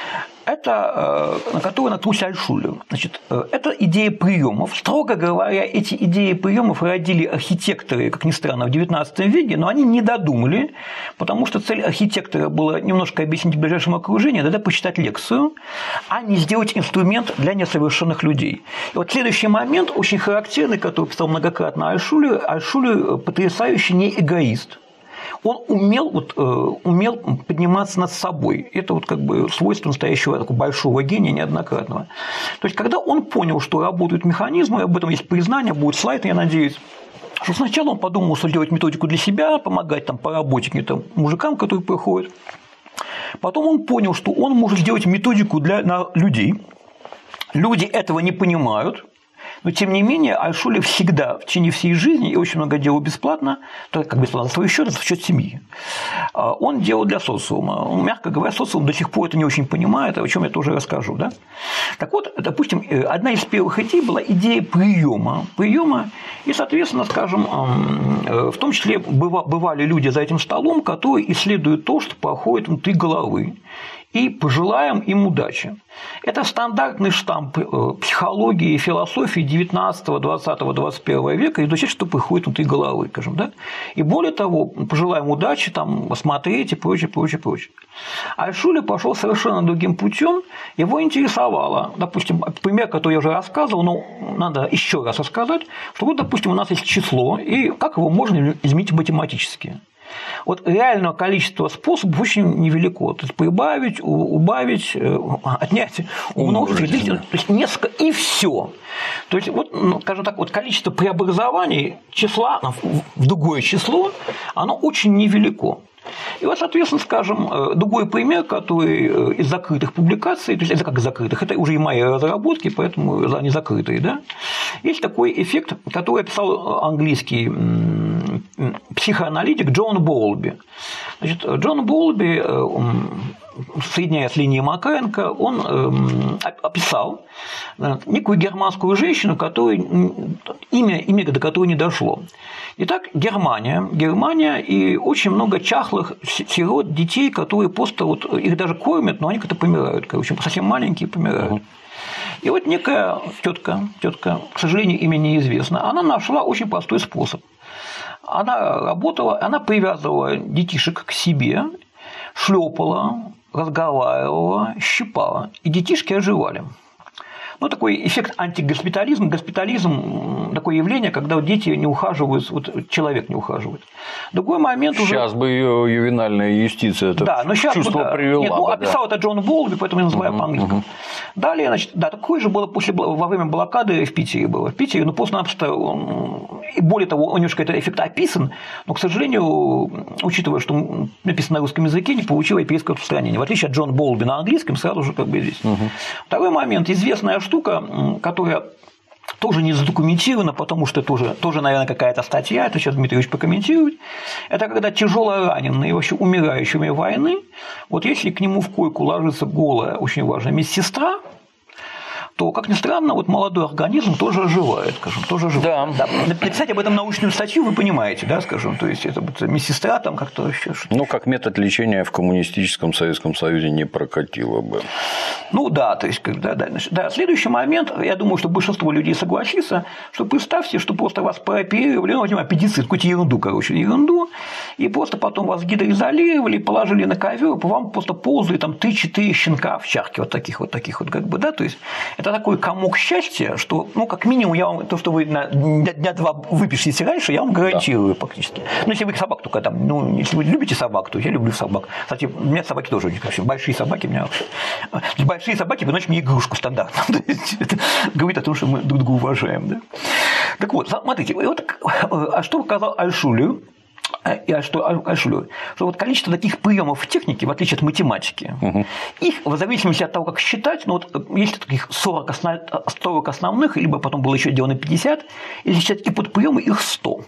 Это, на которую наткнулся Альтшулер. Значит, это идея приемов. Строго говоря, эти идеи приемов родили архитекторы, как ни странно, в девятнадцатом веке, но они не додумали, потому что цель архитектора была немножко объяснить ближайшему окружению, тогда почитать лекцию, а не сделать инструмент для несовершенных людей. И вот следующий момент, очень характерный, который писал многократно Альтшулер, Альтшулер потрясающий не эгоист. Он умел, вот, умел подниматься над собой. Это вот как бы свойство настоящего такого большого гения неоднократного. То есть, когда он понял, что работают механизмы, об этом есть признание, будет слайд, я надеюсь, что сначала он подумал, что делать методику для себя, помогать там, по работе каким-то мужикам, которые приходят. Потом он понял, что он может сделать методику для людей. Люди этого не понимают. Но, тем не менее, Альтшулер всегда в течение всей жизни и очень много делал бесплатно, то как бесплатно, за свой счет, за счет семьи. Он делал для социума. Он, мягко говоря, социум до сих пор это не очень понимает, о чем я тоже расскажу. Да? Так вот, допустим, одна из первых идей была идея приема. Приема, и, соответственно, скажем, в том числе бывали люди за этим столом, которые исследуют то, что проходит внутри головы. И пожелаем им удачи. Это стандартный штамп психологии и философии девятнадцатого, двадцатого, двадцать первого века изучать, что приходит внутри головы, скажем, да? И более того, пожелаем удачи, там, смотреть и прочее, прочее, прочее. Альтшулер пошел совершенно другим путем. Его интересовало, допустим, пример, который я уже рассказывал, но надо еще раз рассказать, что вот, допустим, у нас есть число, и как его можно изменить математически. Вот реального количества способов очень невелико. То есть прибавить, убавить, отнять, умножить, разделить. То есть несколько и все. То есть, вот, ну, скажем так, вот количество преобразований числа в другое число, оно очень невелико. И вот, соответственно, скажем, другой пример, который из закрытых публикаций, то есть это как из закрытых, это уже и мои разработки, поэтому они закрытые, да, есть такой эффект, который описал английский психоаналитик Джон Болби. Значит, Джон Болби, соединяя с линией Макаренко, он описал некую германскую женщину, которой, имя, имя до которой не дошло. Итак, Германия. Германия и очень много чахлых сирот, детей, которые просто вот, их даже кормят, но они как-то помирают. Короче, совсем маленькие помирают. И вот некая тетка, тетка, к сожалению, имя неизвестно, она нашла очень простой способ. Она работала, она привязывала детишек к себе, шлепала, разговаривала, щипала, и детишки оживали. Ну, такой эффект антигоспитализм. Госпитализм – такое явление, когда дети не ухаживают, вот человек не ухаживает. Другой момент уже… Сейчас бы ее ювенальная юстиция это да, но сейчас чувство бы, привела. Нет, ну, бы, описал да. это Джон Болби, поэтому я называю угу, по-английски. Угу. Далее, значит, да, такое же было после, во время блокады в Питере было. В Питере, ну, просто-напросто, и более того, он немножко этот эффект описан, но, к сожалению, учитывая, что написано на русском языке, не получило европейского распространения. В отличие от Джона Болби на английском, сразу же как бы здесь. Угу. Второй момент. Известная штука, которая тоже не задокументирована, потому что тоже, тоже наверное, какая-то статья, это сейчас Дмитрий Ильич прокомментирует, это когда тяжело раненый, вообще умирающий во время войны, вот если к нему в койку ложится голая, очень важная медсестра, то, как ни странно, вот молодой организм тоже оживает, скажем, тоже оживает. Да. Да. Написать об этом научную статью вы понимаете, да, скажем, то есть это медсестра там как-то еще что-то. Ну, как метод лечения в коммунистическом Советском Союзе не прокатило бы. Ну да, то есть, да, да, да. Следующий момент, я думаю, что большинство людей согласится, что представьте, что просто вас прооперировали, ну, возьмем аппендицит, какую-то ерунду, короче, ерунду, и просто потом вас гидроизолировали, положили на ковер, и по вам просто ползали там три-четыре щенка овчарки, вот таких вот, таких вот, как бы, да, то есть это такой комок счастья, что, ну, как минимум, я вам, то, что вы на дня два выпишете раньше, я вам гарантирую, да, практически. Ну, если вы собак только там, ну, если вы любите собак, то я люблю собак. Кстати, у меня собаки тоже очень хорошие, большие собаки, у меня большие собаки приносят мне игрушку стандартно, это говорит о том, что мы друг друга уважаем, да. Так вот, смотрите, вот, а что показал Альтшулер? И что Альтшулер? Что вот количество таких приемов в технике, в отличие от математики, угу. их в зависимости от того, как считать, ну вот есть таких сорок, основ... сорок основных, либо потом было еще сделано пятьдесят, если считать и под приемы, их сто.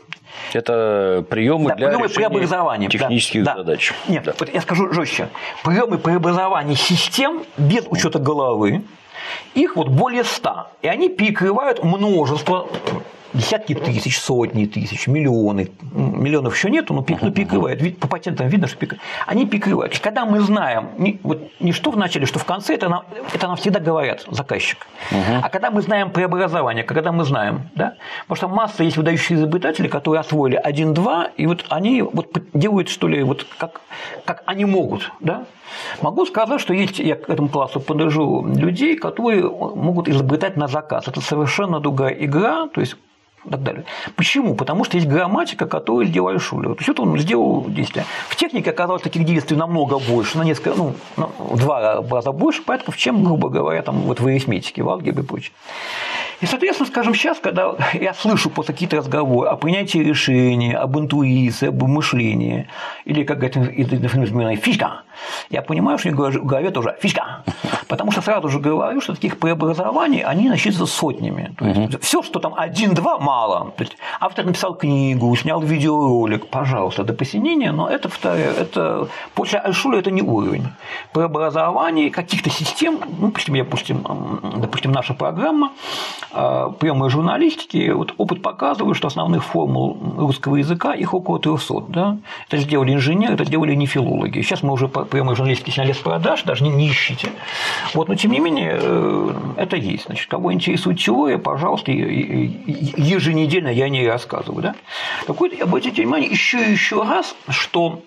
Это приемы, да, для приемы решения преобразования технических да, задач. Да. Нет, да. Вот я скажу жестче. Приемы преобразования систем без учета головы, их вот более ста. И они перекрывают множество, десятки тысяч, сотни тысяч, миллионы. Миллионов еще нету, но перекрывают. По патентам видно, что перекрывают. Они перекрывают. То есть, когда мы знаем, не, вот, не что в начале, что в конце, это нам, это нам всегда говорят, заказчик. Угу. А когда мы знаем преобразование, когда мы знаем, да, потому что масса есть выдающихся изобретателей, которые освоили один-два, и вот они вот делают, что ли, вот как, как они могут, да. Могу сказать, что есть, я к этому классу подержу людей, которые могут изобретать на заказ. Это совершенно другая игра, то есть и так далее. Почему? Потому что есть грамматика, которую сделал Альтшулер. То есть это он сделал действия. В технике оказалось таких действий намного больше, на несколько, ну, в два раза больше порядков, чем, грубо говоря, там, вот в арифметике, в алгебре и прочее. И, соответственно, скажем, сейчас, когда я слышу после какие-то разговоры о принятии решений, об интуиции, об мышлении, или как это например, фишка, я понимаю, что я в голове тоже фишка. Потому что сразу же говорю, что таких преобразований, они насчитываются сотнями. То есть, угу. все, что там один-два, мало. То есть, автор написал книгу, снял видеоролик, пожалуйста, до посинения, но это, второе, это после Альтшулера это не уровень. Преобразований каких-то систем, ну, допустим, допустим, допустим, наша программа, приемы журналистики, вот опыт показывает, что основных формул русского языка их около трехсот. Да? Это сделали инженеры, это сделали не филологи. Сейчас мы уже приемы журналистики сняли с продаж, даже не, не ищите. Вот, но тем не менее, это есть. Значит, кого интересует теория, пожалуйста, еженедельно я о ней рассказываю. Да? Так вот, обратите внимание еще и еще раз, что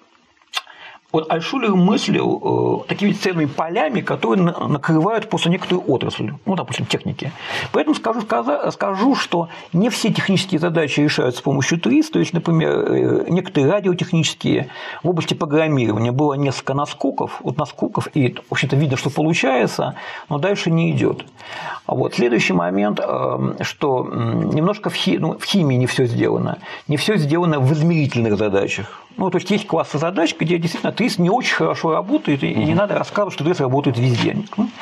вот Альтшулер мыслил э, такими целыми полями, которые накрывают просто некоторую отрасль, ну, допустим, техники. Поэтому скажу, скажу, что не все технические задачи решаются с помощью ТРИС, то есть, например, некоторые радиотехнические в области программирования было несколько наскоков, вот наскоков, и, в общем-то, видно, что получается, но дальше не идет. Вот. Следующий момент, э, что немножко в, хи... ну, в химии не все сделано, не все сделано в измерительных задачах. Ну, то есть, есть классы задач, где действительно ТРИС не очень хорошо работает, и не надо рассказывать, что ТРИС работает везде.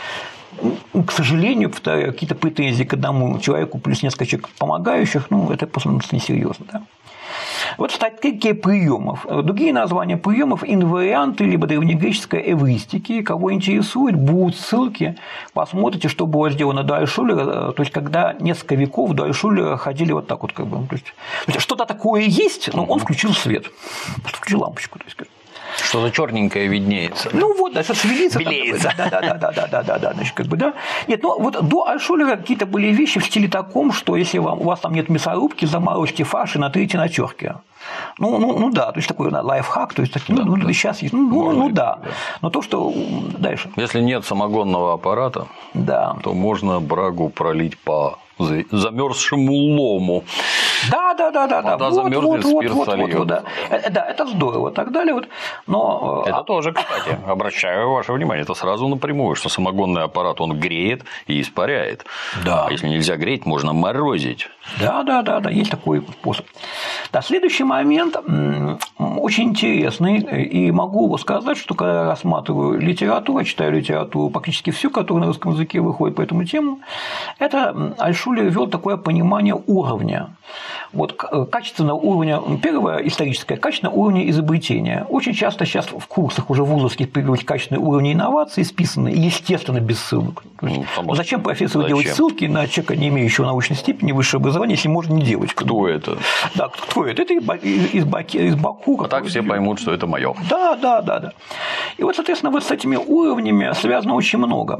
Ну, к сожалению, повторяю, какие-то претензии к одному человеку плюс несколько человек помогающих, ну, это просто несерьезно. Да? Вот стратегия приемов. Другие названия приемов – инварианты, либо древнегреческая эвристики. Кого интересует, будут ссылки. Посмотрите, что было сделано до Альтшулера. То есть, когда несколько веков до Альтшулера ходили вот так вот. Как бы. То есть, то есть что-то такое есть, но он включил свет. Включил лампочку. То есть, что-то черненькое виднеется. Ну вот, да, что-то шевелится. Белеется. Да, да, да, да, да, да, да, да, значит, как бы, да. Нет, ну вот до Альтшулера какие-то были вещи в стиле таком, что если вам, у вас там нет мясорубки, заморозьте фарш и натрите на терке. Ну, ну, ну да, то есть такой да, лайфхак, то есть такие, да, ну, да. сейчас есть. Ну, ну, ну да. да. Но то, что дальше. Если нет самогонного аппарата, да. то можно брагу пролить по замерзшему лому. Да, да, да, да, да. Вода вот, замерзнет, вот, спирт вот, сольёт. Вот, да. Это, да, это здорово, так далее. Вот. Но это тоже, кстати, обращаю ваше внимание, это сразу напрямую, что самогонный аппарат он греет и испаряет. Да. А если нельзя греть, можно морозить. Да, да, да, да, есть такой способ. Да, следующий момент очень интересный, и могу сказать, что когда я рассматриваю литературу, читаю литературу практически всю, которая на русском языке выходит по этому тему, это Альтшулер ввел такое понимание уровня. Вот качественного уровня, первое историческое, качественного уровня изобретения. Очень часто сейчас в курсах уже вузовских появились качественные уровни инноваций, списаны, естественно, без ссылок. Ну, зачем профессору зачем? делать ссылки на человека, не имеющего научной степени, высшее образование, если можно не делать? Кто это? Да, кто это? Это из, из, Баки, из Баку. А так все делает. Поймут, что это мое. Да, да, да, да. И вот, соответственно, вот с этими уровнями связано очень много.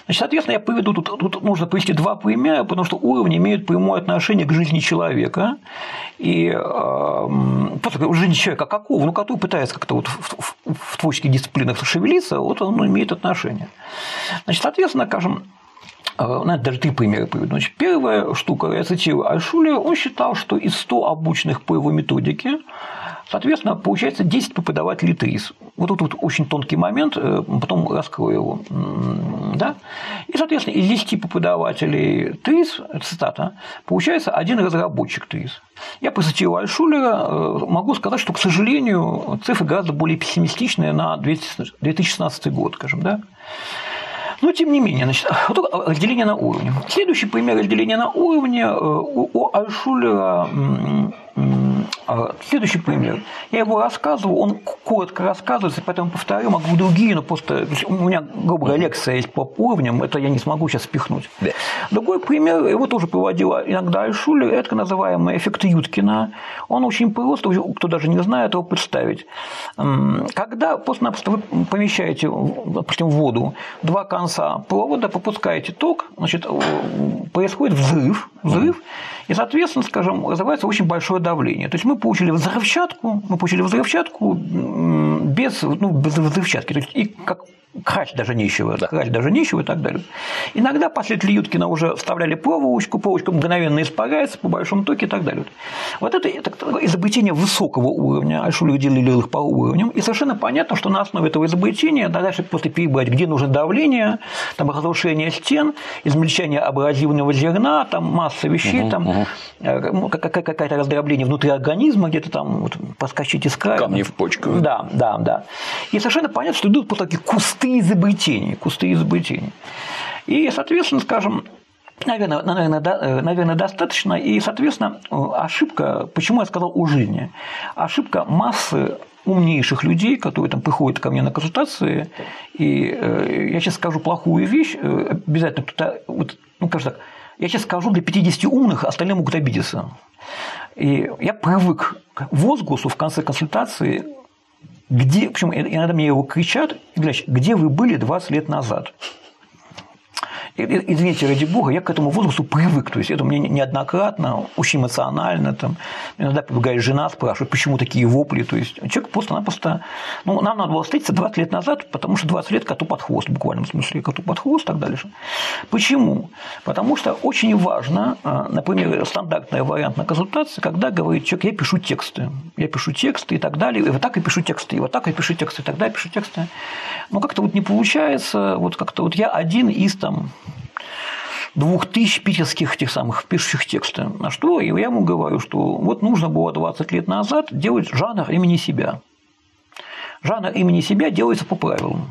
Значит, соответственно, я приведу, тут, тут нужно привести два примера, потому что уровни имеют прямое отношение к жизни человека. И э, просто жизни человека какого? Ну, который пытается как-то вот в, в, в творческих дисциплинах шевелиться, вот он имеет отношение. Значит, соответственно, скажем, надо даже три примера приведу. Значит, первая штука, я цитирую Альтшулера, он считал, что из ста обученных по его методике, соответственно, получается десять преподавателей ТРИС. Вот тут вот очень тонкий момент, потом раскрою его. Да? И, соответственно, из десяти преподавателей ТРИС, цитата, получается один разработчик ТРИС. Я процитирую Альтшулера, могу сказать, что, к сожалению, цифры гораздо более пессимистичные на две тысячи шестнадцатый год, скажем, да. Но, тем не менее, значит, вот разделение на уровне. Следующий пример разделения на уровне у Альтшулера. Следующий пример. Я его рассказывал, он коротко рассказывается, поэтому повторю, могу другие, но просто у меня, грубо говоря, лекция есть по уровням, это я не смогу сейчас впихнуть. Да. Другой пример, его тоже приводил иногда Альтшулер, это так называемый эффект Юткина. Он очень прост, кто даже не знает, его представить. Когда просто-напросто вы помещаете, допустим, в воду два конца провода, попускаете ток, значит, происходит взрыв, взрыв, и, соответственно, скажем, развивается очень большое давление. То есть мы получили взрывчатку, мы получили взрывчатку без, ну, без взрывчатки. То есть и как красть даже нечего, да. красть даже нечего и так далее. Иногда после Юткина уже вставляли проволочку, проволочка мгновенно испаряется по большому токе и так далее. Вот это изобретение высокого уровня, Альтшулер делил их по уровням, и совершенно понятно, что на основе этого изобретения дальше просто перебрать, где нужно давление, там разрушение стен, измельчание абразивного зерна, там масса вещей, угу, там угу. какое-то раздробление внутри организма, где-то там вот, проскочить из края. Камни в почках. Да, да, да. И совершенно понятно, что идут просто такие кусты изобретений, кусты изобретений. И, соответственно, скажем, наверное, наверное, да, наверное, достаточно. И, соответственно, ошибка, почему я сказал о жизни? Ошибка массы умнейших людей, которые там приходят ко мне на консультации, и я сейчас скажу плохую вещь, обязательно кто-то, вот, ну, кажется так, я сейчас скажу для пятидесяти умных, остальные могут обидеться. И я привык к возгласу в конце консультации, где, причем иногда мне его кричат, где вы были двадцать лет назад. Извините, ради бога, я к этому возрасту привык. То есть это мне неоднократно, очень эмоционально. Там, иногда прибегает жена, спрашивает, почему такие вопли. То есть человек просто-напросто. Ну, нам надо было встретиться двадцать лет назад, потому что двадцать лет коту под хвост, в буквальном смысле, коту под хвост и так дальше. Почему? Потому что очень важно, например, стандартный вариант на консультации, когда говорит человек, я пишу тексты. Я пишу тексты и так далее. И вот так я пишу тексты, и вот так я пишу тексты, и тогда я пишу тексты. Но как-то вот не получается. Вот как-то вот я один из там двух тысяч питерских тех самых пишущих тексты. На что я ему говорю, что вот нужно было двадцать лет назад делать жанр имени себя. Жанр имени себя делается по правилам.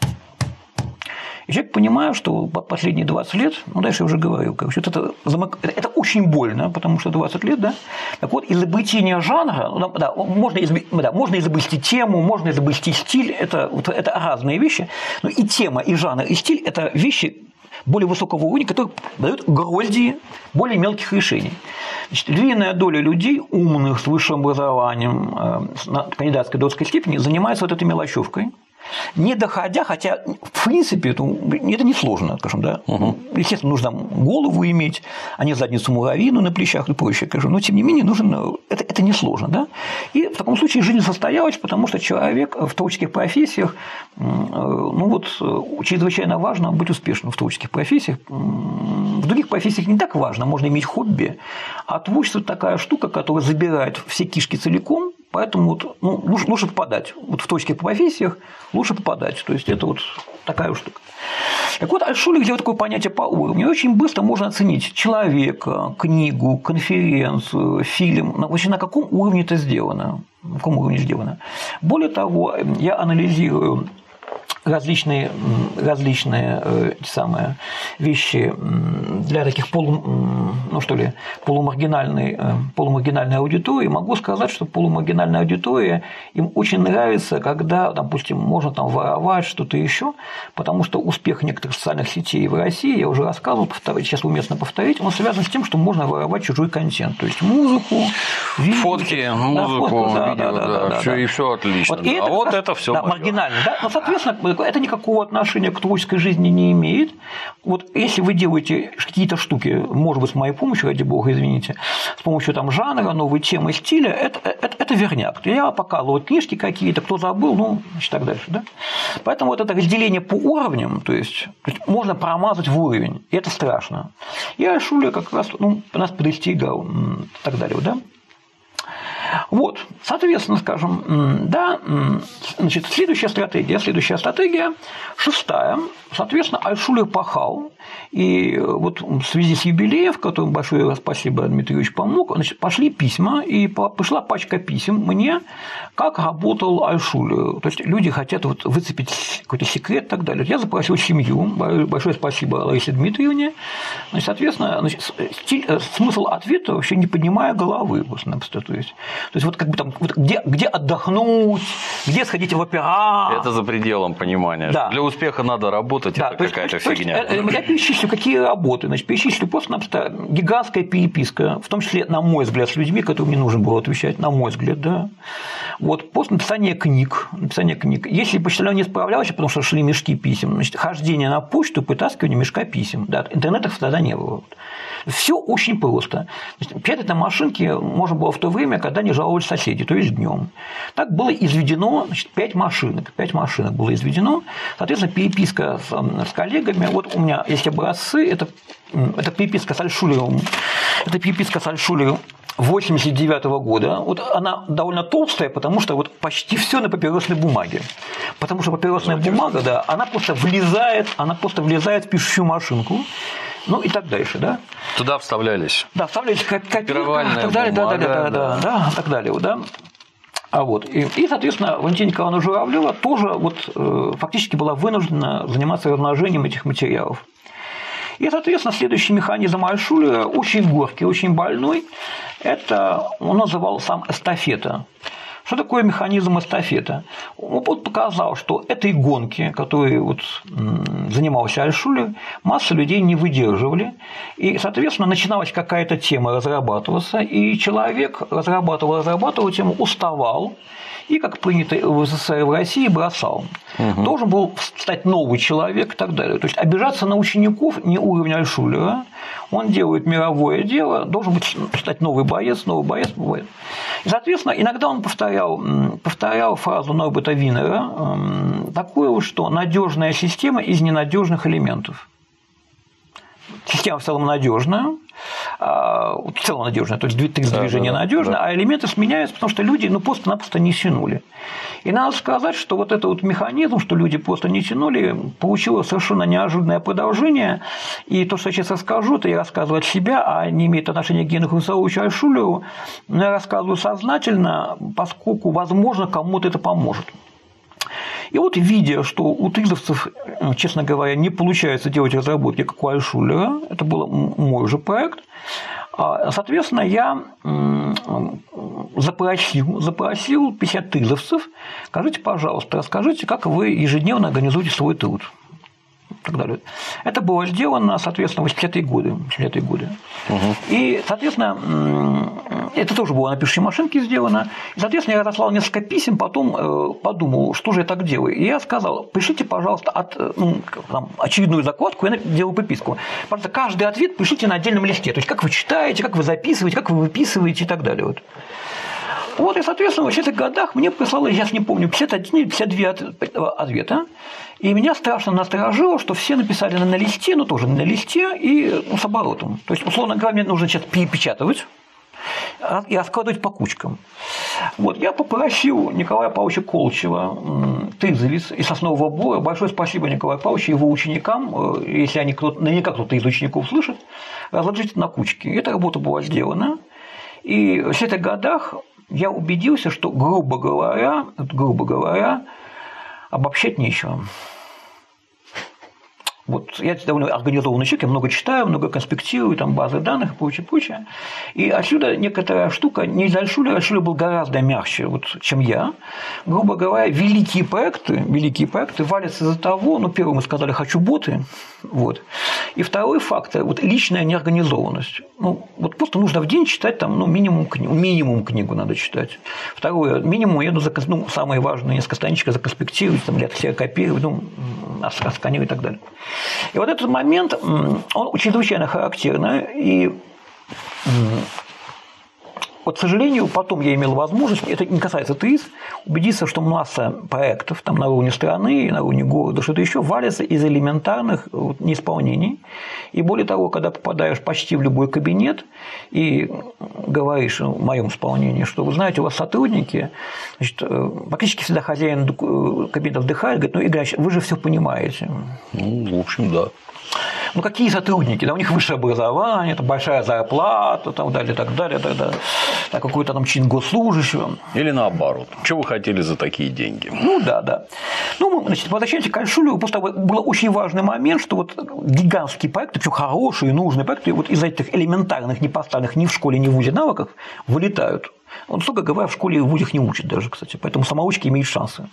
И человек понимает, что последние двадцать лет, ну дальше я уже говорил, короче, вот это, это очень больно, потому что двадцать лет, да. Так вот, изобретение жанра, да, можно, изобрести, да, можно изобрести тему, можно изобрести стиль, это, это разные вещи, но и тема, и жанр, и стиль – это вещи более высокого уровня, которые дают гроздья более мелких решений. Значит, львиная доля людей, умных, с высшим образованием, на кандидатской докторской степени, занимается вот этой мелочевкой, не доходя, хотя, в принципе, это, это несложно, скажем, да. Угу. Естественно, нужно голову иметь, а не задницу муравьину на плечах и прочее, скажем. Но, тем не менее, нужно, это, это несложно, да. И в таком случае жизнь состоялась, потому что человек в творческих профессиях, ну вот, чрезвычайно важно быть успешным в творческих профессиях. В других профессиях не так важно, можно иметь хобби, а творчество – такая штука, которая забирает все кишки целиком. Поэтому вот, ну, лучше, лучше попадать. Вот в творческих профессиях лучше попадать. То есть это вот такая штука. Так вот, Альтшулер делает такое понятие по уровню. И очень быстро можно оценить человека, книгу, конференцию, фильм, вообще на каком уровне это сделано. На каком уровне сделано. Более того, я анализирую различные, различные э, самые вещи для таких полу, ну, что ли, полумаргинальной, э, полумаргинальной аудитории. Могу сказать, что полумаргинальная аудитория им очень нравится, когда, допустим, можно там воровать что-то еще, потому что успех некоторых социальных сетей в России, я уже рассказывал, повторить, сейчас уместно повторить, он связан с тем, что можно воровать чужой контент, то есть музыку, видео, фотки, музыку, да, видео, да, да, да, да, да, все, да. И все отлично. Вот, и это, а вот это все да, маргинально, да, но, соответственно, это никакого отношения к творческой жизни не имеет. Вот если вы делаете какие-то штуки, может быть, с моей помощью, ради бога, извините, с помощью там жанра, новой темы, стиля, это, это, это верняк. Я показывал книжки какие-то, кто забыл, ну, значит, так дальше. Да? Поэтому вот это разделение по уровням, то есть, то есть можно промазать в уровень, и это страшно. И Альтшулер как раз ну, нас предостерегал и так далее. Да? Вот, соответственно, скажем, да, значит, следующая стратегия, следующая стратегия, шестая, соответственно, Альтшулер пахал, и вот в связи с юбилеем, в котором большое спасибо, Дмитрий Юрьевич помог, значит, пошли письма, и пришла пачка писем мне, как работал Альтшулер, то есть люди хотят вот выцепить какой-то секрет и так далее. Я запросил семью, большое спасибо Ларисе Дмитриевне, значит, соответственно, значит, стиль, смысл ответа вообще не поднимая головы, просто-напросто, то есть То есть, вот как бы там, вот где, где отдохнуть, где сходить в опера. Это за пределом понимания. Да. Для успеха надо работать, да, это какая-то фигня. Есть, я перечислю, какие работы. Значит, перечислю просто-напросто гигантская переписка, в том числе, на мой взгляд, с людьми, которым мне нужно было отвечать, на мой взгляд, да. Вот, после написания книг, написания книг. Если почтальон не справлялся, потому что шли мешки писем, значит, хождение на почту, вытаскивание мешка писем. Да, интернета тогда не было. Все очень просто. Печатать на машинке можно было в то время, когда не жаловались соседи, то есть днем. Так было изведено значит, пять машинок. пять машинок было изведено. Соответственно, переписка с, с коллегами. Вот у меня есть образцы. Это, это переписка с Альтшулером. Это переписка с Альтшулером восемьдесят девятого года. Вот она довольно толстая, потому что вот почти все на папиросной бумаге. Потому что папиросная бумага, да, она просто влезает, она просто влезает в пишущую машинку. Ну и так дальше, да? Туда вставлялись. Да, вставлялись копирка, так далее, да, да, да, да, да, так далее, да. А вот и, и, соответственно, Валентина Николаевна Журавлева тоже вот э, фактически была вынуждена заниматься размножением этих материалов. И, соответственно, следующий механизм Альтшулера очень горький, очень больной. Это он называл сам эстафета. Что такое механизм эстафета? Он вот показал, что этой гонки, которой вот занимался Альтшулер, масса людей не выдерживали, и, соответственно, начиналась какая-то тема разрабатываться, и человек разрабатывал, разрабатывал тему, уставал, и, как принято в СССР и в России, бросал. Угу. Должен был стать новый человек и так далее. То есть обижаться на учеников не уровень Альтшулера. Он делает мировое дело, должен быть стать новый боец, новый боец, новый боец. И, соответственно, иногда он повторял, повторял фразу Норберта Винера, такую, что надежная система из ненадежных элементов. Система в целом надежная, в целом надежная, то есть движение да, надежное, да. А элементы сменяются, потому что люди ну, просто-напросто не тянули. И надо сказать, что вот этот вот механизм, что люди просто не тянули, получило совершенно неожиданное продолжение. И то, что я сейчас расскажу, это я рассказываю от себя, а не имеет отношения к Генриху Исаевичу Альтшулеру, но я рассказываю сознательно, поскольку, возможно, кому-то это поможет. И вот, видя, что у тыловцев, честно говоря, не получается делать разработки, как у Альтшулера, это был мой уже проект, соответственно, я запросил, запросил пятьдесят тыловцев, скажите, пожалуйста, расскажите, как вы ежедневно организуете свой труд. И так далее. Это было сделано, соответственно, в восьмидесятые годы. восьмидесятые годы. Угу. И, соответственно, это тоже было на пишущей машинке сделано. И, соответственно, я разослал несколько писем, потом подумал, что же я так делаю. И я сказал, пришлите, пожалуйста, от, ну, там, очередную закладку, я делаю приписку. Пожалуйста, каждый ответ пришлите на отдельном листе. То есть, как вы читаете, как вы записываете, как вы выписываете и так далее. Вот. Вот, и, соответственно, в шестидесятых годах мне прислало, я сейчас не помню, пятьдесят один или пятьдесят два ответа. И меня страшно насторожило, что все написали на листе, ну тоже на листе и ну, с оборотом. То есть, условно говоря, мне нужно сейчас перепечатывать и раскладывать по кучкам. Вот, я попросил Николая Павловича Колчева, тылзовец из Соснового Бора, большое спасибо Николаю Павловичу и его ученикам, если они кто-то, наверняка кто-то из учеников слышит, разложить это на кучки. Эта работа была сделана. И в шестидесятых годах я убедился, что, грубо говоря, грубо говоря, обобщать нечего. Вот я довольно организованный человек, я много читаю, много конспектирую, там базы данных и прочее, прочее. И отсюда некоторая штука, не из Альтшулера, Альтшулер был гораздо мягче, вот, чем я. Грубо говоря, великие проекты, великие проекты валятся из-за того, ну, первый мы сказали, хочу боты, вот. И второй фактор, вот личная неорганизованность. Ну, вот просто нужно в день читать там, ну, минимум книгу, минимум книгу надо читать. Второе, минимум я еду за, ну, самые важные несколько страничек законспектировать, там, для ксерокопировать, ну, отсканировать и так далее. И вот этот момент, он чрезвычайно характерный, и вот, к сожалению, потом я имел возможность, это не касается ТИС, убедиться, что масса проектов там, на уровне страны, на уровне города, что-то еще валится из элементарных вот, неисполнений. И более того, когда попадаешь почти в любой кабинет и говоришь в моем исполнении, что вы знаете, у вас сотрудники, значит, практически всегда хозяин кабинета вздыхает, говорит, ну, Игорь Ильич, вы же все понимаете. Ну, в общем, да. Ну, какие сотрудники? Да, у них высшее образование, там большая зарплата, так далее, так далее, так далее. Так, какой-то там чин госслужащего. Или наоборот. Что вы хотели за такие деньги? Ну, да, да. Ну, значит, возвращаемся к Альтшулеру. Просто был очень важный момент, что вот гигантские проекты, причем хорошие, нужные проекты, вот из этих элементарных, не поставленных ни в школе, ни в вузе навыков, вылетают. Вот, строго говоря, в школе и в вузе их не учат даже, кстати. Поэтому самоучки имеют шансы.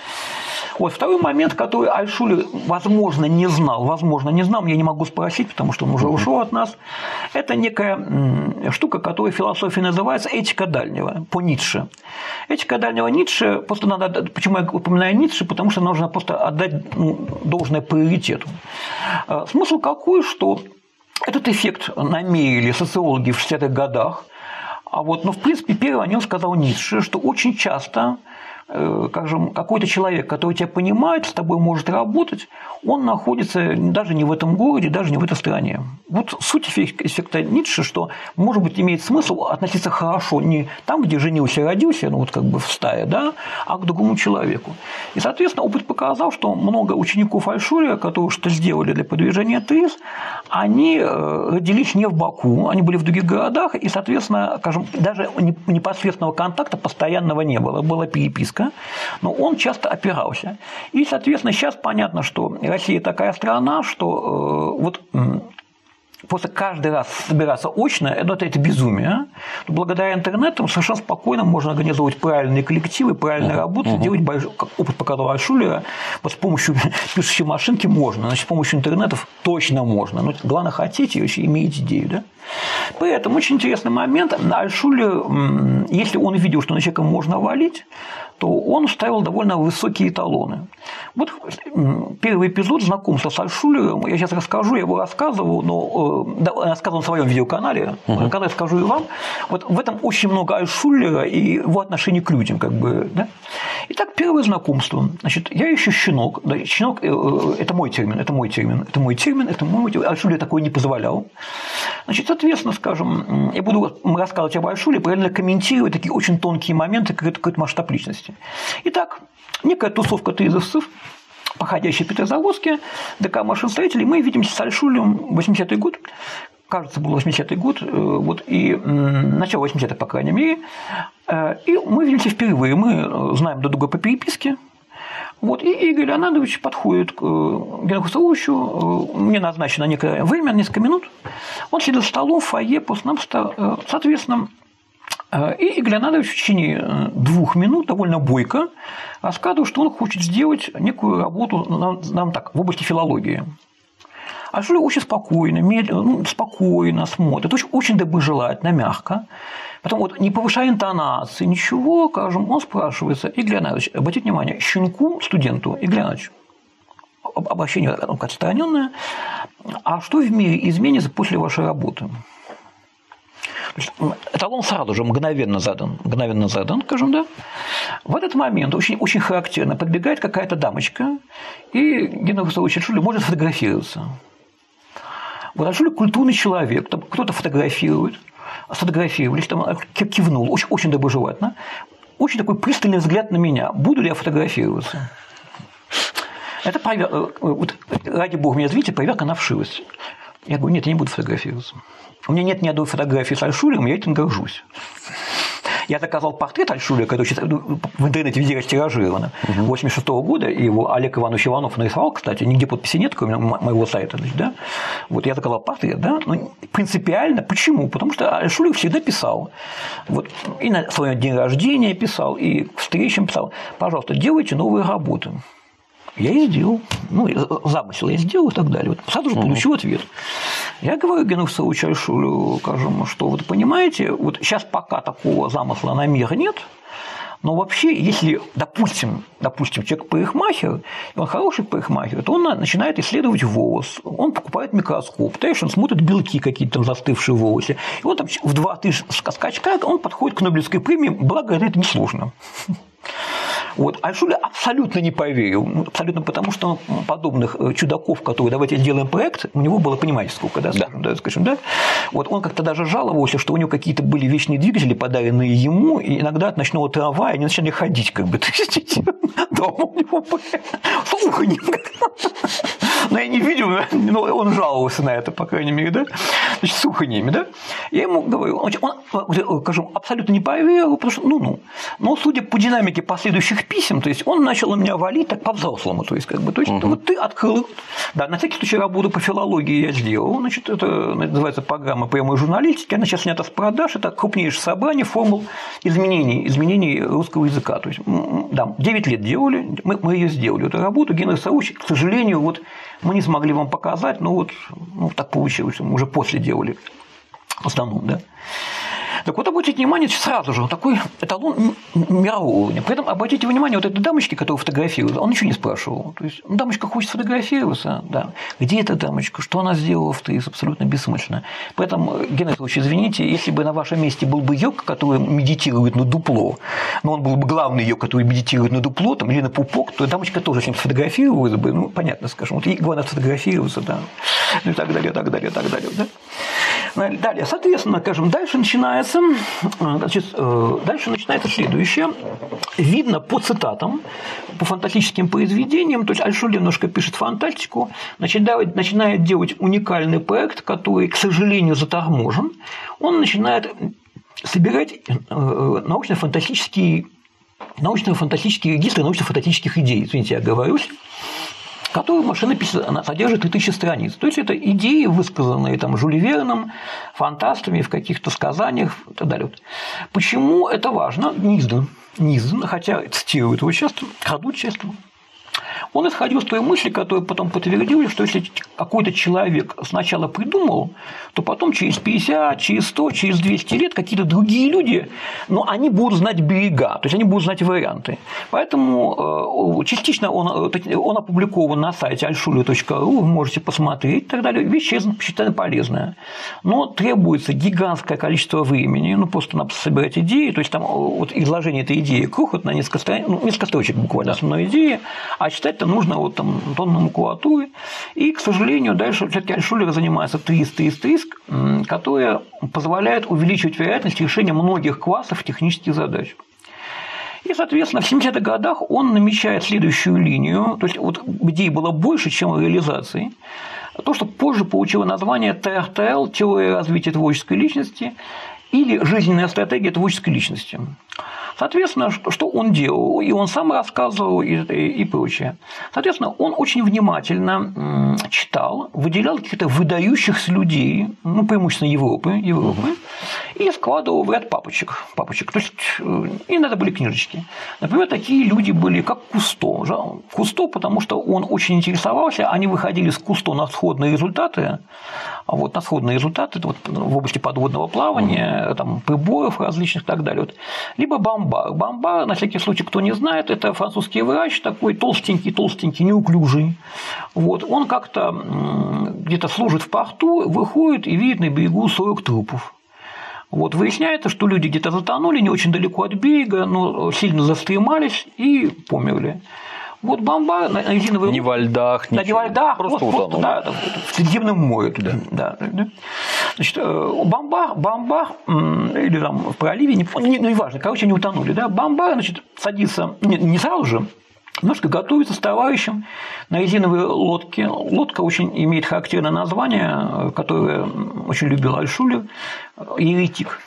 Вот второй момент, который Альтшулер, возможно, не знал, возможно, не знал, я не могу спросить, потому что он уже ушел от нас, это некая штука, которая в философии называется этика дальнего, по Ницше. Этика дальнего Ницше, просто надо, почему я упоминаю Ницше, потому что нужно просто отдать, ну, должное приоритету. Смысл какой, что этот эффект намерили социологи в шестидесятых годах, а вот, ну, в принципе, первый о нем сказал Ницше, что очень часто скажем, какой-то человек, который тебя понимает, с тобой может работать, он находится даже не в этом городе, даже не в этой стране. Вот суть эффекта Ницше, что, может быть, имеет смысл относиться хорошо не там, где женился и родился, ну вот как бы в стае, да, а к другому человеку. И, соответственно, опыт показал, что много учеников Альтшулера, которые что-то сделали для продвижения ТИС, они родились не в Баку, они были в других городах, и, соответственно, скажем, даже непосредственного контакта постоянного не было, была переписка. Но он часто опирался. И, соответственно, сейчас понятно, что Россия такая страна, что э, вот э, просто каждый раз собираться очно, это, это безумие. Благодаря интернету совершенно спокойно можно организовать правильные коллективы, правильную работу, uh-huh. делать большой, как опыт показал Альтшулера, вот с помощью пишущей машинки можно, значит, с помощью интернетов точно можно. Но главное, хотите, еще иметь идею. Да? Поэтому очень интересный момент. Альтшулер, если он видел, что на человека можно валить, то он ставил довольно высокие эталоны. Вот первый эпизод знакомства с Альтшулером, я сейчас расскажу, я его рассказывал, но да, рассказывал на своем видеоканале, uh-huh. когда я скажу и вам. Вот в этом очень много Альтшулера и его отношения к людям. Как бы, да? Итак, первое знакомство. Значит, я еще щенок. Да, щенок – это мой термин, это мой термин, это мой термин, это мой термин. Альтшулер такой не позволял. Значит, соответственно, скажем, я буду рассказывать об Альтшулере, параллельно комментировать такие очень тонкие моменты, как какой-то масштаб личности. Итак, некая тусовка тезисов, походящая в Петрозаводске, ДК машиностроителей, мы видимся с Альтшулером восьмидесятый год, кажется, был восьмидесятый год, вот, и начало восьмидесятых, по крайней мере, и мы видимся впервые, мы знаем друг друга по переписке. Вот, и Игорь Леонардович подходит к Геннадию Христовичу, мне назначено некое время, несколько минут, он сидит за столом в фойе, просто-напросто, соответственно, и Игорь Леонардович в течение двух минут довольно бойко рассказывал, что он хочет сделать некую работу нам, нам так, в области филологии. Альтшулер очень спокойно, медленно, ну, спокойно смотрит, очень, очень доброжелательно, мягко. Потом, вот, не повышая интонации, ничего, скажем, он спрашивается: Игорь Леонардович, обратите внимание, щенку, студенту, Игорь Леонардович, обращение отстраненное, а что в мире изменится после вашей работы? Эталон сразу же мгновенно задан, мгновенно задан, скажем, да. В этот момент очень, очень характерно подбегает какая-то дамочка, и Геннадий Христович Альтшулер может фотографироваться. Вот Альтшулер культурный человек, там кто-то фотографирует, сфотографировались, там кивнул, очень, очень доброжелательно, очень такой пристальный взгляд на меня, буду ли я фотографироваться. Это проверка, вот, ради бога, меня зрите, проверка на вшивость. Я говорю: нет, я не буду фотографироваться. У меня нет ни одной фотографии с Альтшулером, я этим горжусь. Я заказал портрет Альтшулера, который сейчас в интернете везде растиражирован, угу. восемьдесят шестого года, и его Олег Иванович Иванов нарисовал, кстати, нигде подписи нет, кроме моего сайта. Значит, да? Вот я заказал портрет, да? Но принципиально. Почему? Потому что Альтшулер всегда писал. Вот, и на своем день рождения писал, и к встречам писал: пожалуйста, делайте новые работы. Я и сделал. Ну, замысел я сделал и так далее. Вот сразу же получил угу. ответ. Я говорю Генриху Саввичу Альтшулеру, скажем, что вот понимаете, вот сейчас пока такого замысла на мир нет, но вообще, если, допустим, допустим, человек парикмахер, и он хороший парикмахер, то он начинает исследовать волос, он покупает микроскоп, дальше он смотрит белки какие-то там застывшие в волосе, и он там в два-три скачка он подходит к Нобелевской премии, благо это несложно. Вот. Альтшулер абсолютно не поверил, абсолютно потому, что подобных чудаков, которые давайте сделаем проект, у него было, понимаете, сколько, да, скажем, да. Да, скажем, да? Вот он как-то даже жаловался, что у него какие-то были вечные двигатели, подаренные ему, и иногда от ночного трамвая они начали ходить, как бы, дома у него с уханьем. Но я не видел, но он жаловался на это, по крайней мере, да, значит, с уханьями, да. Я ему говорю, он, скажем, абсолютно не поверил, потому что, ну-ну, но судя по динамике последующих писем, то есть он начал на меня валить так по-взрослому, то есть, как бы, то есть, угу. вот ты открыл, да, на всякий случай работу по филологии я сделал, значит, это называется программа прямой журналистики, она сейчас снята с продаж, это крупнейшее собрание формул изменений, изменений русского языка, то есть, да, девять лет делали, мы, мы ее сделали, эту работу, Генрих Саввич, к сожалению, вот мы не смогли вам показать, но вот ну, так получилось, мы уже после делали, в основном, да. Так вот, обратите внимание, сразу же такой эталон мирового уровня. При этом обратите внимание, вот этой дамочки, которая фотографируется, он ничего не спрашивал. То есть, ну, дамочка хочет сфотографироваться, да. Где эта дамочка, что она сделала в ТИС, абсолютно бессмысленно. Поэтому, Генрих Ильич, извините, если бы на вашем месте был бы йог, который медитирует на дупло, но он был бы главный йог, который медитирует на дупло, там, или на пупок, то дамочка тоже с ним сфотографировалась бы, ну, понятно, скажем, вот ей главное сфотографироваться, да, ну, и так далее, так далее, так далее, да. Далее, соответственно, скажем, дальше начинается, значит, дальше начинается следующее. Видно по цитатам, по фантастическим произведениям, то есть Альтшулер немножко пишет фантастику, начинает, начинает делать уникальный проект, который, к сожалению, заторможен. Он начинает собирать научно-фантастические, научно-фантастические регистры научно-фантастических идей. Извините, я оговорюсь. Которую машинопись содержит три тысячи страниц. То есть, это идеи, высказанные там, Жюль Верном, фантастами в каких-то сказаниях и так далее. Почему это важно? Низден. Низден, хотя цитируют его часто, крадут часто. Он исходил с той мысли, которую потом подтвердили, что если какой-то человек сначала придумал, то потом через пятьдесят, через сто, через двести лет какие-то другие люди, но они будут знать берега, то есть они будут знать варианты. Поэтому частично он, он опубликован на сайте альтшулер точка ру, вы можете посмотреть и так далее. Вещь считаю полезная. Но требуется гигантское количество времени, ну просто надо собирать идеи, то есть там вот изложение этой идеи крохотно, несколько страниц, ну, несколько строчек буквально основной идеи, а читать нужно вот там тонна макулатуры. И, к сожалению, дальше все-таки Альтшулер занимается ТИС, ТИС, ТИС, которая позволяет увеличивать вероятность решения многих классов технических задач. И, соответственно, в семидесятых годах он намечает следующую линию, то есть вот идей было больше, чем реализации. То, что позже получило название Т Р Т Л – теория развития творческой личности или жизненная стратегия творческой личности. Соответственно, что он делал, и он сам рассказывал, и, и прочее. Соответственно, он очень внимательно читал, выделял каких-то выдающихся людей, ну, преимущественно Европы, Европы, и складывал в ряд папочек. папочек. То есть, иногда были книжечки. Например, такие люди были, как Кусто. Кусто, потому что он очень интересовался, они выходили с Кусто на сходные результаты, а вот на сходные результаты вот, в области подводного плавания, там, приборов различных и так далее. Либо Бамбар. Бамбар, на всякий случай, кто не знает, это французский врач, такой толстенький, толстенький, неуклюжий. Вот. Он как-то где-то служит в порту, выходит и видит на берегу сорок трупов. Вот. Выясняется, что люди где-то затонули не очень далеко от берега, но сильно застремались и померли. Вот Бамбар на резиновой... Не во льдах, ничего. Не во льдах, просто вот, утонул. Да, в Средиземном море туда. Да. Да. Значит, Бамбар, Бамбар или там в проливе, не, не, ну, неважно, короче, они утонули. Да? Бамбар, значит, садится не, не сразу же, немножко готовится с товарищем на резиновой лодке. Лодка очень имеет характерное название, которое очень любил Альтшулер – еретик.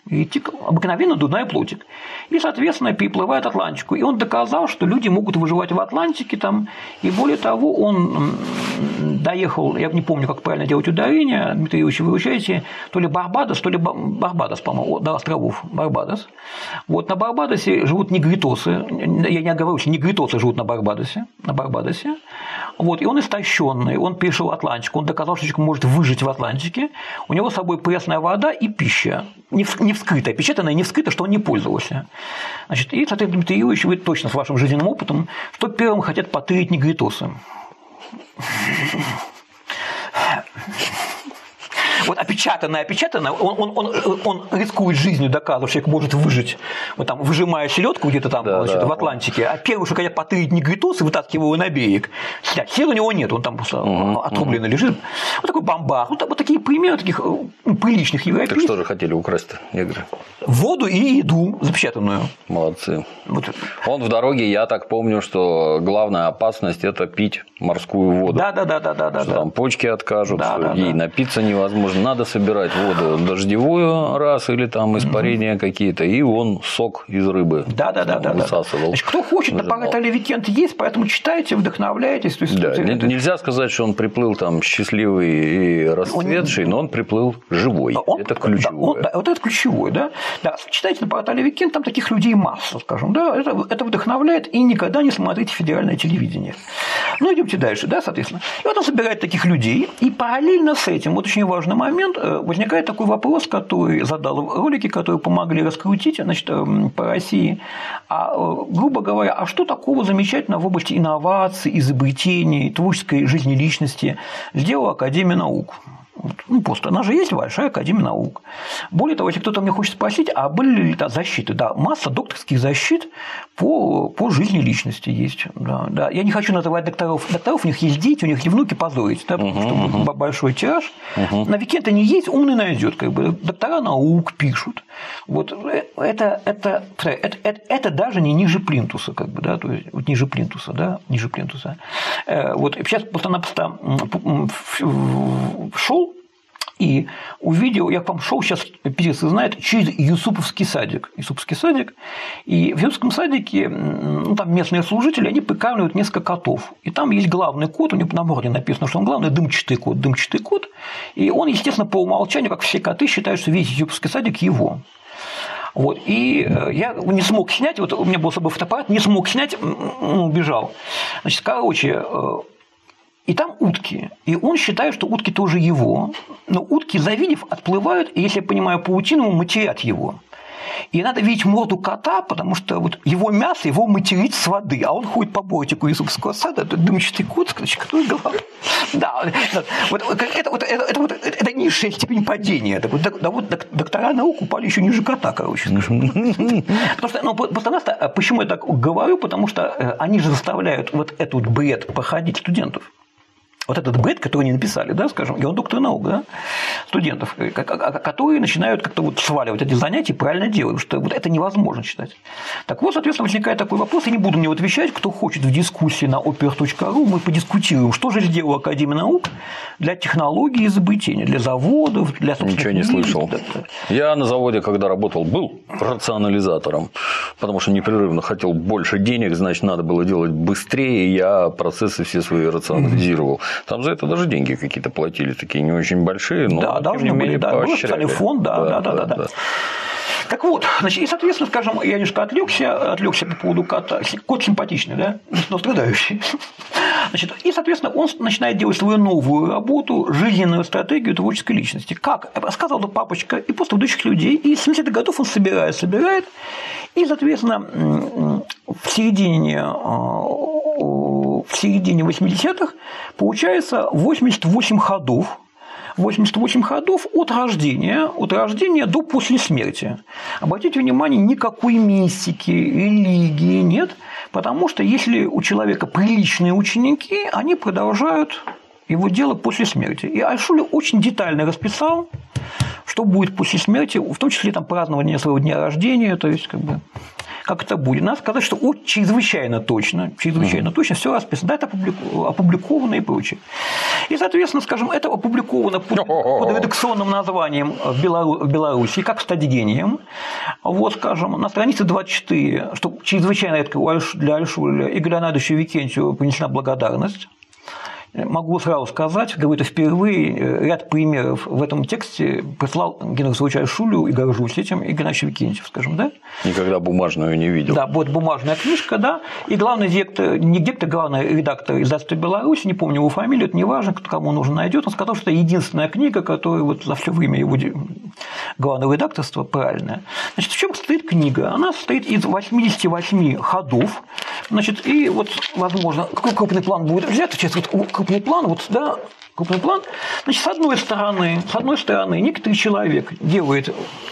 и идти обыкновенно дудная плотик. И, соответственно, переплывает Атлантику. И он доказал, что люди могут выживать в Атлантике. Там, и более того, он доехал, я не помню, как правильно делать ударение, Дмитрий Юрьевич, вы выручаете, то ли Барбадос, то ли Барбадос, по-моему, до островов Барбадос. Вот на Барбадосе живут негритосы. Я не оговорюсь, негритосы живут на Барбадосе. На Барбадосе. Вот, и он истощенный, он перешел Атлантику, он доказал, что человек может выжить в Атлантике. У него с собой пресная вода и пища. Не вскрытая, печатанная, не вскрытая, что он не пользовался. Значит, и, соответственно, Дмитрий Юрьевич, вы точно с вашим жизненным опытом, что первым хотят потырить негритосы. Вот опечатанное, опечатанное, он, он, он, он рискует жизнью, доказывая, что человек может выжить, вот там, выжимая селедку где-то там, да, значит, да, в Атлантике, а первый, что хотят потырить негритосы, вытаскивая его на берег, сил у него нет, он там просто угу, отрубленно угу. лежит. Вот такой бомбар. Вот, вот такие примеры таких ну, приличных европейцев. Так что же хотели украсть-то негры? Воду и еду запечатанную. Молодцы. Вот. Он в дороге, я так помню, что главная опасность – это пить морскую воду. Да, да, да, да, да, что да. Там почки откажут, да, да, ей да. напиться невозможно. Надо собирать воду дождевую раз или там испарения угу. какие-то, и он сок из рыбы да, да, да, да, высасывал. Значит, кто хочет, на Паратале Викенд есть, поэтому читайте, вдохновляйтесь. То есть, да, это... Нельзя сказать, что он приплыл там счастливый и расцветший, он... но он приплыл живой. Он... Это ключевое. Да, он... да, вот это ключевое, да. да. Читайте на Паратале Викенд, там таких людей масса, скажем, да. Это, это вдохновляет, и никогда не смотрите федеральное телевидение. Ну, идемте дальше, да, соответственно. И вот он собирает таких людей, и параллельно с этим, вот очень важный момент, возникает такой вопрос, который задал в ролике, которые помогли раскрутить, значит, по России. А, грубо говоря, а что такого замечательного в области инноваций, изобретений, творческой жизни личности сделала Академия наук? Ну, просто она же есть большая Академия наук. Более того, если кто-то мне хочет спросить, а были ли там защиты? Да, масса докторских защит по, по жизни личности есть. Да, да. Я не хочу называть докторов. Докторов у них есть дети, у них и внуки позорить, да, потому что uh-huh, uh-huh. большой тираж. Uh-huh. На Викенте не есть, умный найдет. Как бы. Доктора наук пишут. Вот это, это, это, это, это даже не ниже плинтуса, как бы, да, то есть вот ниже плинтуса, да, ниже плинтуса. Вот сейчас просто-напросто шел и увидел, я, по-моему, шел сейчас, питерцы знают, через Юсуповский садик. Юсуповский садик. И в Юсуповском садике, ну, там местные служители, они прикармливают несколько котов. И там есть главный кот, у него на морде написано, что он главный дымчатый кот, дымчатый кот. И он, естественно, по умолчанию, как все коты, считают, что весь Юсуповский садик его. Вот. И я не смог снять, вот у меня был с собой фотоаппарат, не смог снять, убежал. Значит, короче, и там утки. И он считает, что утки тоже его. Но утки, завидев, отплывают, и, если я понимаю, паутину, матерят его. И надо видеть морду кота, потому что вот его мясо, его материть с воды. А он ходит по бортику Юсуповского сада, это дымчатый кот, который голова. Да, вот это, вот, это, это, вот, это низшая степень падения. Это вот, да, вот доктора наук упали еще ниже кота, короче, скажем. Потому что, ну, просто, почему я так говорю, потому что они же заставляют вот этот бред проходить студентов. Вот этот бред, который они написали, да, скажем, и он доктор наук, да, студентов, которые начинают как-то вот сваливать эти занятия и правильно делают, потому что вот это невозможно читать. Так вот, соответственно, возникает такой вопрос, я не буду на него отвечать, кто хочет в дискуссии на опер точка ру, мы подискутируем, что же сделала Академия наук для технологий и изобретения, для заводов, для собственных... Ничего не слышал. Я на заводе, когда работал, был рационализатором, потому что непрерывно хотел больше денег, значит, надо было делать быстрее, и я процессы все свои рационализировал. Там за это даже деньги какие-то платили, такие не очень большие, но да, должны были, да, был специальный фонд, да, да, да, да, да, да. да. Так вот, значит, и, соответственно, скажем, я немножко отвлекся, отвлекся по поводу кота. Кот симпатичный, да, но страдающий. Значит, и, соответственно, он начинает делать свою новую работу, жизненную стратегию творческой личности. Как? Рассказал папочка и просто ведущих людей, и с семидесятых годов он собирает, собирает, и, соответственно, в середине, в середине восьмидесятых получается восемьдесят восемь ходов, восемьдесят восемь ходов от рождения, от рождения до после смерти. Обратите внимание, никакой мистики, религии нет, потому что если у человека приличные ученики, они продолжают его дело после смерти. И Альшулер очень детально расписал, что будет после смерти, в том числе там празднование своего дня рождения, то есть как бы как это будет. Надо сказать, что вот чрезвычайно точно, чрезвычайно mm-hmm. точно все расписано. Да, это опубликовано и прочее. И, соответственно, скажем, это опубликовано под, под редакционным названием в Беларуси, как стать гением. Вот, скажем, на странице двадцать четыре, что чрезвычайно редко для Альшуля Игорю Леонидовичу Викентьеву принесена благодарность. Могу сразу сказать, говорю это впервые, ряд примеров в этом тексте прислал Генриху Саввичу Альшулю и горжусь этим Игорь Леонидович Викентьев, скажем, да? Никогда бумажную не видел. Да, вот бумажная книжка, да, и главный директор, не директор, главный редактор издательства Беларусь, не помню его фамилию, это не важно, кому нужно найдет, он сказал, что это единственная книга, которая вот за все время его главного редакторства правильная. Значит, в чем состоит книга? Она состоит из восьмидесяти восьми ходов, значит, и вот, возможно, какой крупный план будет взят, сейчас вот крупный план, вот, да, крупный план, значит, с одной стороны, с одной стороны, некоторый человек делает,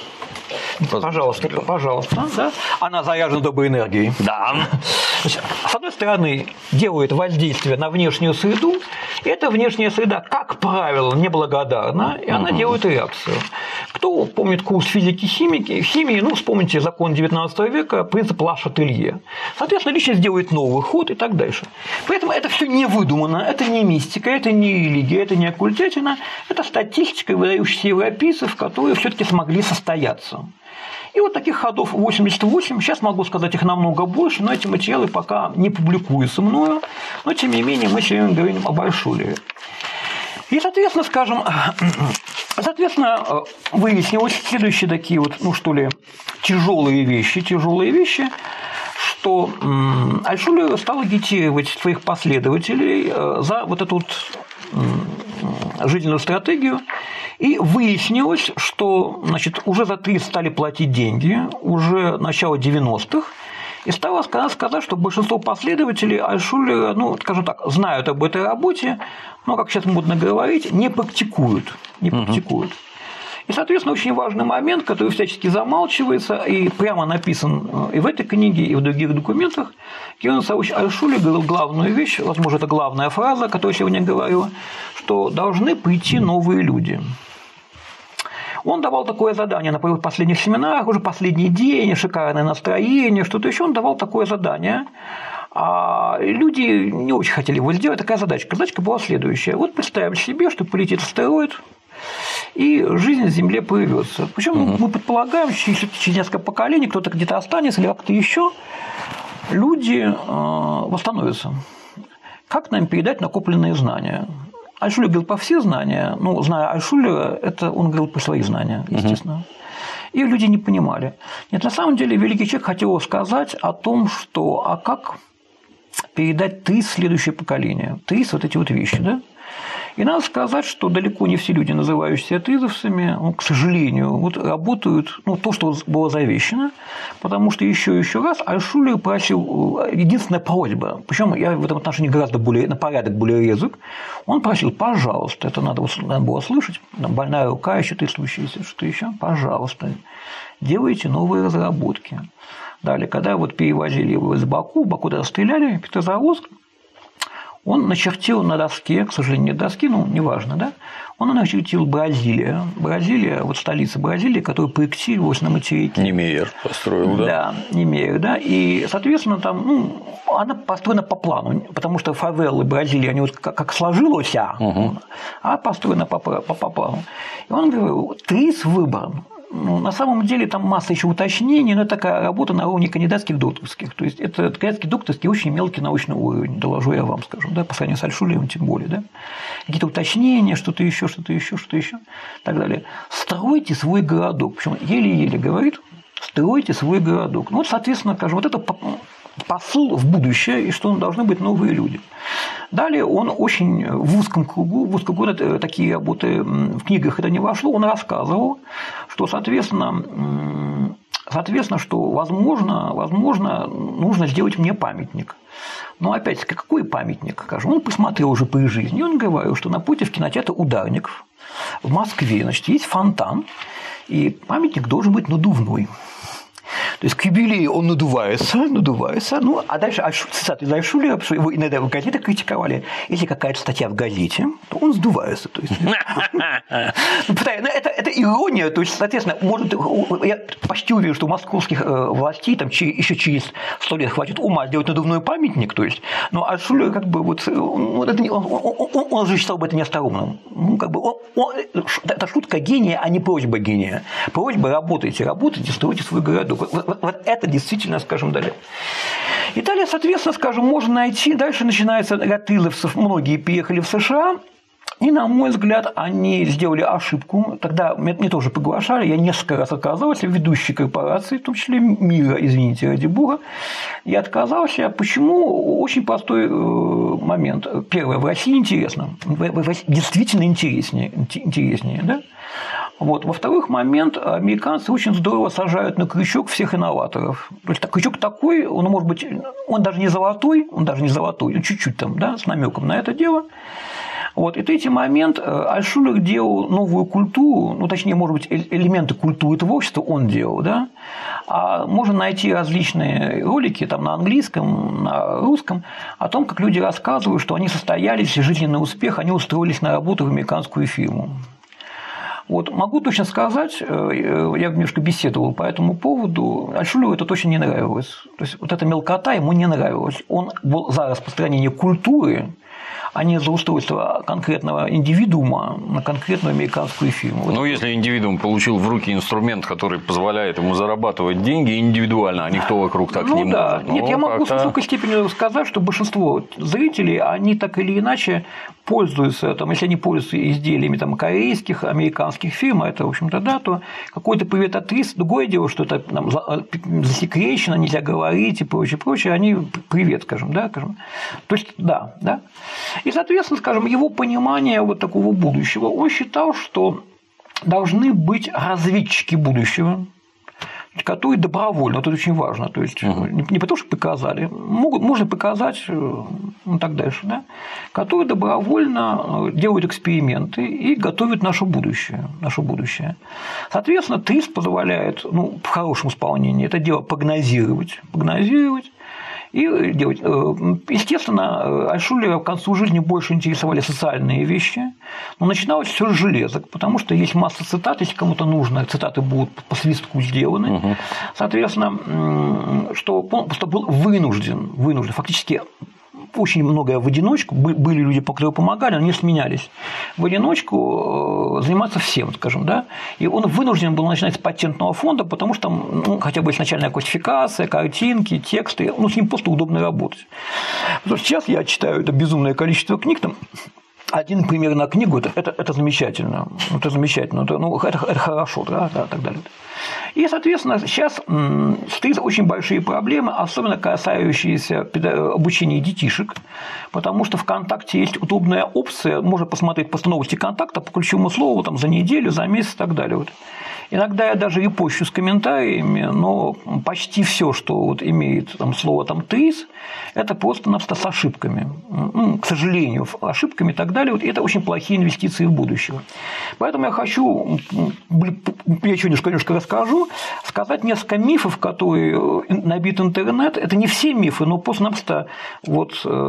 пожалуйста, пожалуйста, да, она заряжена доброй энергией, да, значит, с одной стороны, делает воздействие на внешнюю среду, и эта внешняя среда, как правило, неблагодарна, и она угу. делает реакцию. Кто помнит курс физики химики, химии, ну, вспомните закон девятнадцатого века, принцип Ла-Шателье. Соответственно, личность делает новый ход и так дальше. Поэтому это все не выдумано, это не мистика, это не религия, это не оккультятина, это статистика выдающихся европейцев, которые все-таки смогли состояться. И вот таких ходов восемьдесят восемь, сейчас могу сказать их намного больше, но эти материалы пока не публикуются мною, но тем не менее мы сегодня говорим об Альшуле. И, соответственно, скажем, соответственно, выяснилось следующие такие вот, ну что ли, тяжелые вещи, тяжелые вещи, что Альшуле стал агитировать своих последователей за вот эту вот жизненную стратегию, и выяснилось, что, значит, уже за три стали платить деньги, уже начало девяностых, и стало сказать, что большинство последователей Альшулера, ну, скажем так, знают об этой работе, но, как сейчас модно говорить, не практикуют. Не практикуют. Угу. И, соответственно, очень важный момент, который всячески замалчивается и прямо написан и в этой книге, и в других документах. Георгий Саввич Альшулер говорил главную вещь, возможно, это главная фраза, которую я сегодня говорю, что должны прийти новые люди. Он давал такое задание на последних семинарах, уже последний день, шикарное настроение, что-то еще. Он давал такое задание. А люди не очень хотели его сделать. Такая задачка. Задачка была следующая. Вот представим себе, что полетит астероид, и жизнь на Земле появится. Причем угу. мы предполагаем, что через несколько поколений кто-то где-то останется или как-то еще, люди восстановятся. Как нам передать накопленные знания? Альшулер говорил по все знания, ну, зная Альшулера, это он говорил по свои знания, естественно. Угу. И люди не понимали. Нет, на самом деле, великий человек хотел сказать о том, что а как передать ТРИС следующее поколение. ТРИС – вот эти вот вещи, да? И надо сказать, что далеко не все люди, называющиеся тризовцами, ну, к сожалению, вот работают, ну, то, что было завещено, потому что еще и еще раз Альшулер просил, единственная просьба, причем я в этом отношении гораздо более, на порядок более резок, он просил, пожалуйста, это надо, надо было слышать, больная рука, еще трясущаяся, что еще, пожалуйста, делайте новые разработки. Далее, когда вот перевозили его из Баку, Баку расстреляли, Петрозаводск, он начертил на доске, к сожалению, нет доски, ну, неважно, да, он начертил Бразилия. Бразилия, вот столица Бразилии, которая проектировалась на материке. Немейер построил, да? Да, Немейер, да, и, соответственно, там, ну, она построена по плану, потому что фавелы Бразилии, они вот как, как сложилось, угу. а построена по, по, по плану. И он говорил, ТРИС выбран. Ну, на самом деле там масса еще уточнений, но это такая работа на уровне кандидатских, докторских. То есть это кандидатский, докторский очень мелкий научный уровень, доложу я вам, скажу, да, по сравнению с Альшулером тем более, да. Какие-то уточнения, что-то еще, что-то еще, что-то еще, и так далее. Стройте свой городок. Причем еле-еле говорит, стройте свой городок. Ну вот, соответственно, скажем, вот это посыл в будущее, и что должны быть новые люди. Далее он очень в узком кругу, в узком кругу, такие работы в книгах это не вошло, он рассказывал, что, соответственно, соответственно что, возможно, возможно, нужно сделать мне памятник. Но, опять-таки, какой памятник, скажем? Он посмотрел уже при жизни, и он говорил, что напротив кинотеатра «Ударников» в Москве, значит, есть фонтан, и памятник должен быть надувной. То есть к юбилею он надувается, надувается. Ну, а дальше, цитаты из Альтшулера, что его иногда в газетах критиковали. Если какая-то статья в газете, то он сдувается. То есть, это, это ирония. То есть, соответственно, может, я почти уверен, что у московских властей там, еще через сто лет хватит ума сделать надувной памятник. То есть, но Альтшулер как бы вот, он, это, он, он, он же считал бы это неосторожным. Ну, как бы, он, он, это шутка гения, а не просьба гения. Просьба работайте, работайте, стройте свой городок. Вот, вот, вот это действительно, скажем, далее. Италия, соответственно, скажем, можно найти. Дальше начинается ряд тыловцев. Многие переехали в США. И, на мой взгляд, они сделали ошибку. Тогда меня тоже приглашали. Я несколько раз отказался, ведущей корпорации, в том числе мира, извините, ради бога. Я отказался. Почему? Очень простой момент. Первое. В России интересно. В России действительно интереснее. интереснее да? Вот. Во-вторых, момент, американцы очень здорово сажают на крючок всех инноваторов. То есть крючок такой, он может быть, он даже не золотой, он даже не золотой, чуть-чуть там, да, с намеком на это дело. Вот. И третий момент, Альтшулер делал новую культуру, ну, точнее, может быть, элементы культуры творчества он делал, да, а можно найти различные ролики там, на английском, на русском о том, как люди рассказывают, что они состоялись, жизненный успех, они устроились на работу в американскую фирму. Вот, могу точно сказать, я немножко беседовал по этому поводу, Альтшулеру это точно не нравилось. То есть, вот эта мелкота ему не нравилась. Он был за распространение культуры, а не за устройство конкретного индивидуума на конкретную американскую фирму. Ну, если индивидуум получил в руки инструмент, который позволяет ему зарабатывать деньги индивидуально, а никто вокруг так ну, не да. может. Нет, ну, я могу как-то... с высокой степенью сказать, что большинство зрителей, они так или иначе пользуются, там, если они пользуются изделиями там, корейских, американских фирм, это, в общем-то, да, то какой-то привет от рис, другое дело, что это там, засекречено, нельзя говорить и прочее, прочее, они привет, скажем, да, скажем. То есть, да, да. И, соответственно, скажем, его понимание вот такого будущего, он считал, что должны быть разведчики будущего, которые добровольно, вот это очень важно, то есть угу. не потому, что показали, могут, можно показать, ну так дальше, да, которые добровольно делают эксперименты и готовят наше будущее, наше будущее. Соответственно, ТРИС позволяет, ну, в хорошем исполнении это дело прогнозировать, прогнозировать. И делать. Естественно, Альтшулера к концу жизни больше интересовали социальные вещи, но начиналось все с железок, потому что есть масса цитат, если кому-то нужно, цитаты будут по свистку сделаны. Угу. Соответственно, что он просто был вынужден, вынужден, фактически очень многое в одиночку, были люди, которые помогали, но не сменялись, в одиночку заниматься всем, скажем, да, и он вынужден был начинать с патентного фонда, потому что там, ну, хотя бы есть начальная классификация, картинки, тексты, ну, с ним просто удобно работать. Потому что сейчас я читаю это безумное количество книг, там, один пример на книгу, это, это, это замечательно, это замечательно, это, ну, это, это хорошо, да, да, так далее. И, соответственно, сейчас стоят очень большие проблемы, особенно касающиеся обучения детишек, потому что ВКонтакте есть удобная опция, можно посмотреть постановки контакта по ключевому слову там, за неделю, за месяц и так далее. Вот. Иногда я даже репощу с комментариями, но почти все, что вот имеет там, слово там, ТРИС, это просто-напросто с ошибками. Ну, к сожалению, ошибками и так далее. Вот это очень плохие инвестиции в будущее. Поэтому я хочу, я еще немножко, немножко расскажу, сказать несколько мифов, которые набит интернет. Это не все мифы, но просто-напросто вот,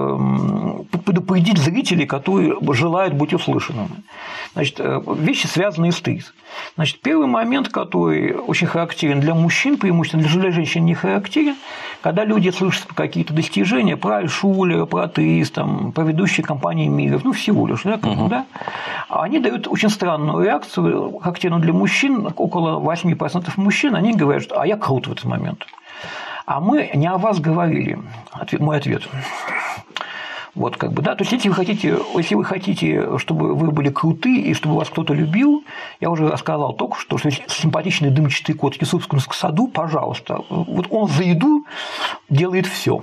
предупредить зрителей, которые желают быть услышанными. Значит, вещи, связанные с ТРИС. Значит, первый момент, который очень характерен для мужчин, преимущественно для женщин не характерен, когда люди слышат какие-то достижения про Альтшулера, про ТРИС, там, про ведущие компании мира, ну, всего лишь, да, uh-huh. да, они дают очень странную реакцию, характерную для мужчин, около восемь процентов мужчин, они говорят, что «а я крут в этот момент». А мы не о вас говорили, мой ответ. Вот, как бы, да, то есть, если вы хотите, если вы хотите, чтобы вы были круты и чтобы вас кто-то любил, я уже рассказал только что, что симпатичный дымчатый кот в Юсупском саду, пожалуйста, вот он за еду делает все.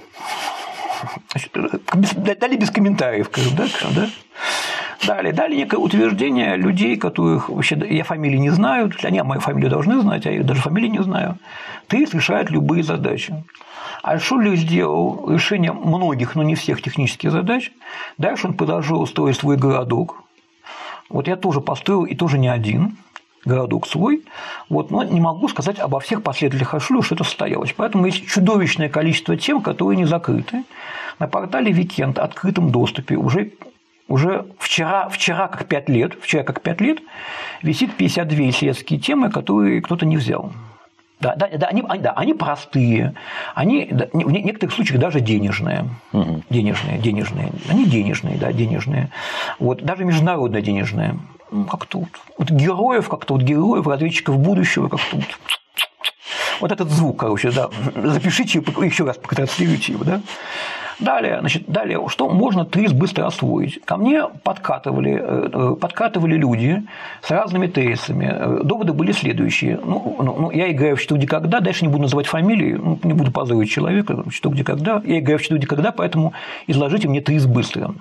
Далее без комментариев, да, да. Далее, далее некое утверждение людей, которых вообще я фамилии не знаю, они мою фамилию должны знать, а я даже фамилии не знаю. ТРИС решает любые задачи. Альтшулер сделал решение многих, но не всех технических задач. Дальше он предложил строить свой городок. Вот я тоже построил, и тоже не один. городок свой, вот, но не могу сказать обо всех последователях Альтшулера, что это состоялось. Поэтому есть чудовищное количество тем, которые не закрыты. На портале Викенд в открытом доступе уже, уже вчера, вчера как пять лет, вчера как пять лет висит пятьдесят две исследовательские темы, которые кто-то не взял. Да, да, да, они, да, они простые, они да, в некоторых случаях даже денежные, угу. денежные, денежные, они денежные, да, денежные, вот, даже международно денежные. Как-то вот, вот героев, как-то вот героев, разведчиков будущего, как-то вот, вот этот звук, короче, да, запишите еще раз, потранслируйте его, да. Далее, значит, далее, что можно ТРИС быстро освоить? Ко мне подкатывали, подкатывали люди с разными тезисами. Доводы были следующие. Ну, ну, я играю в «Что, где, когда», дальше не буду называть фамилии, ну, не буду позорить человека, «Что, где, когда». Я играю в «Что, где, когда», поэтому изложите мне ТРИС быстро.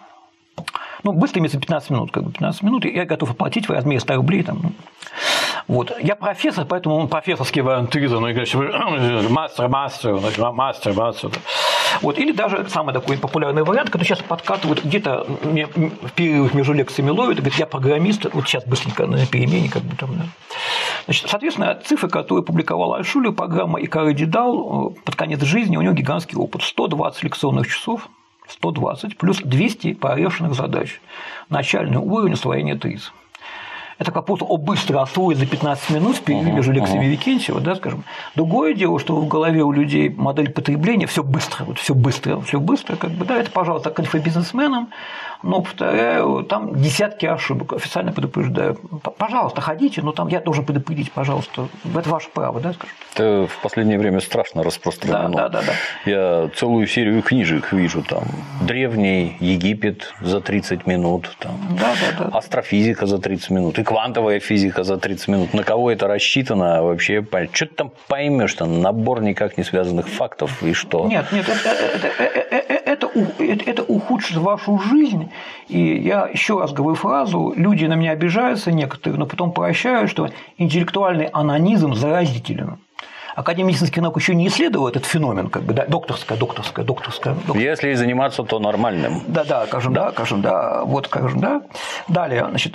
Ну, быстро имеется пятнадцать минут, как бы пятнадцать минут, я готов оплатить в размере ста рублей. Там, ну. Вот. Я профессор, поэтому он профессорский вариант ТРИСа, ну, мастер, мастер, мастер, мастер. Вот. Или даже самый такой популярный вариант, когда сейчас подкатывают, где-то в перерывах между лекциями ловят, и говорят, я программист, вот сейчас быстренько на перемене, как бы там, да. Значит, соответственно, цифры, которые публиковал Альтшулер, программа Икар Дидал, под конец жизни у него гигантский опыт, сто двадцать лекционных часов, сто двадцать плюс двести прорешенных задач, начальный уровень освоения ТРИС. Это как просто быстро освоить за пятнадцать минут в перерыве между лекциями Викентьева, да, скажем. Другое дело, что в голове у людей модель потребления все быстро, вот все быстро, все быстро, как бы, да, это, пожалуйста, к инфобизнесменам, но, повторяю, там десятки ошибок, официально предупреждаю. Пожалуйста, ходите, но там я должен предупредить, пожалуйста, это ваше право, да, скажем. Это в последнее время страшно распространено. Да, да, да, да. Я целую серию книжек вижу, там, древний Египет за тридцать минут, там, да, да, да. астрофизика за тридцать минут, и квантовая физика за тридцать минут. На кого это рассчитано вообще? Что ты там поймешь, там набор никак не связанных фактов и что? Нет, нет, это, это, это, это, это ухудшит вашу жизнь. И я еще раз говорю фразу, люди на меня обижаются некоторые, но потом прощают, что интеллектуальный анонизм заразителен. Академия медицинских наук еще не исследовала этот феномен, как бы, да, докторская, докторская, докторская, докторская. Если заниматься, то нормальным. Да, да, скажем, да, скажем, да, вот, скажем, да. Далее, значит.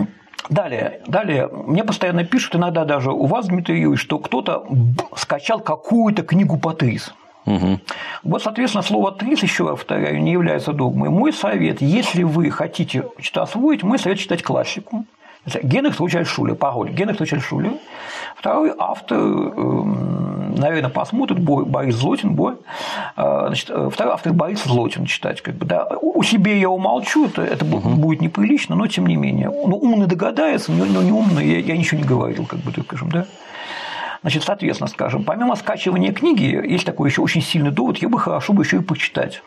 Далее, далее, мне постоянно пишут, иногда даже у вас, Дмитрий Юрьевич, что кто-то скачал какую-то книгу по ТРИС. Угу. Вот, соответственно, слово ТРИС, еще раз повторяю, не является догмой. Мой совет, если вы хотите что-то освоить, мой совет читать классику. Генрих Альтшулер, пароль, Генрих Альтшулер. Второй автор, наверное, посмотрит, Борис Злотин, Бор. Значит, второй автор Борис Злотин читать. Как бы, да. У себя я умолчу, это, это угу. будет неприлично, но тем не менее. Ну, умный догадается, но не умный, я, я ничего не говорил, как бы, так скажем, да. Значит, соответственно, скажем, помимо скачивания книги, есть такой еще очень сильный довод, я бы хорошо бы еще и почитать.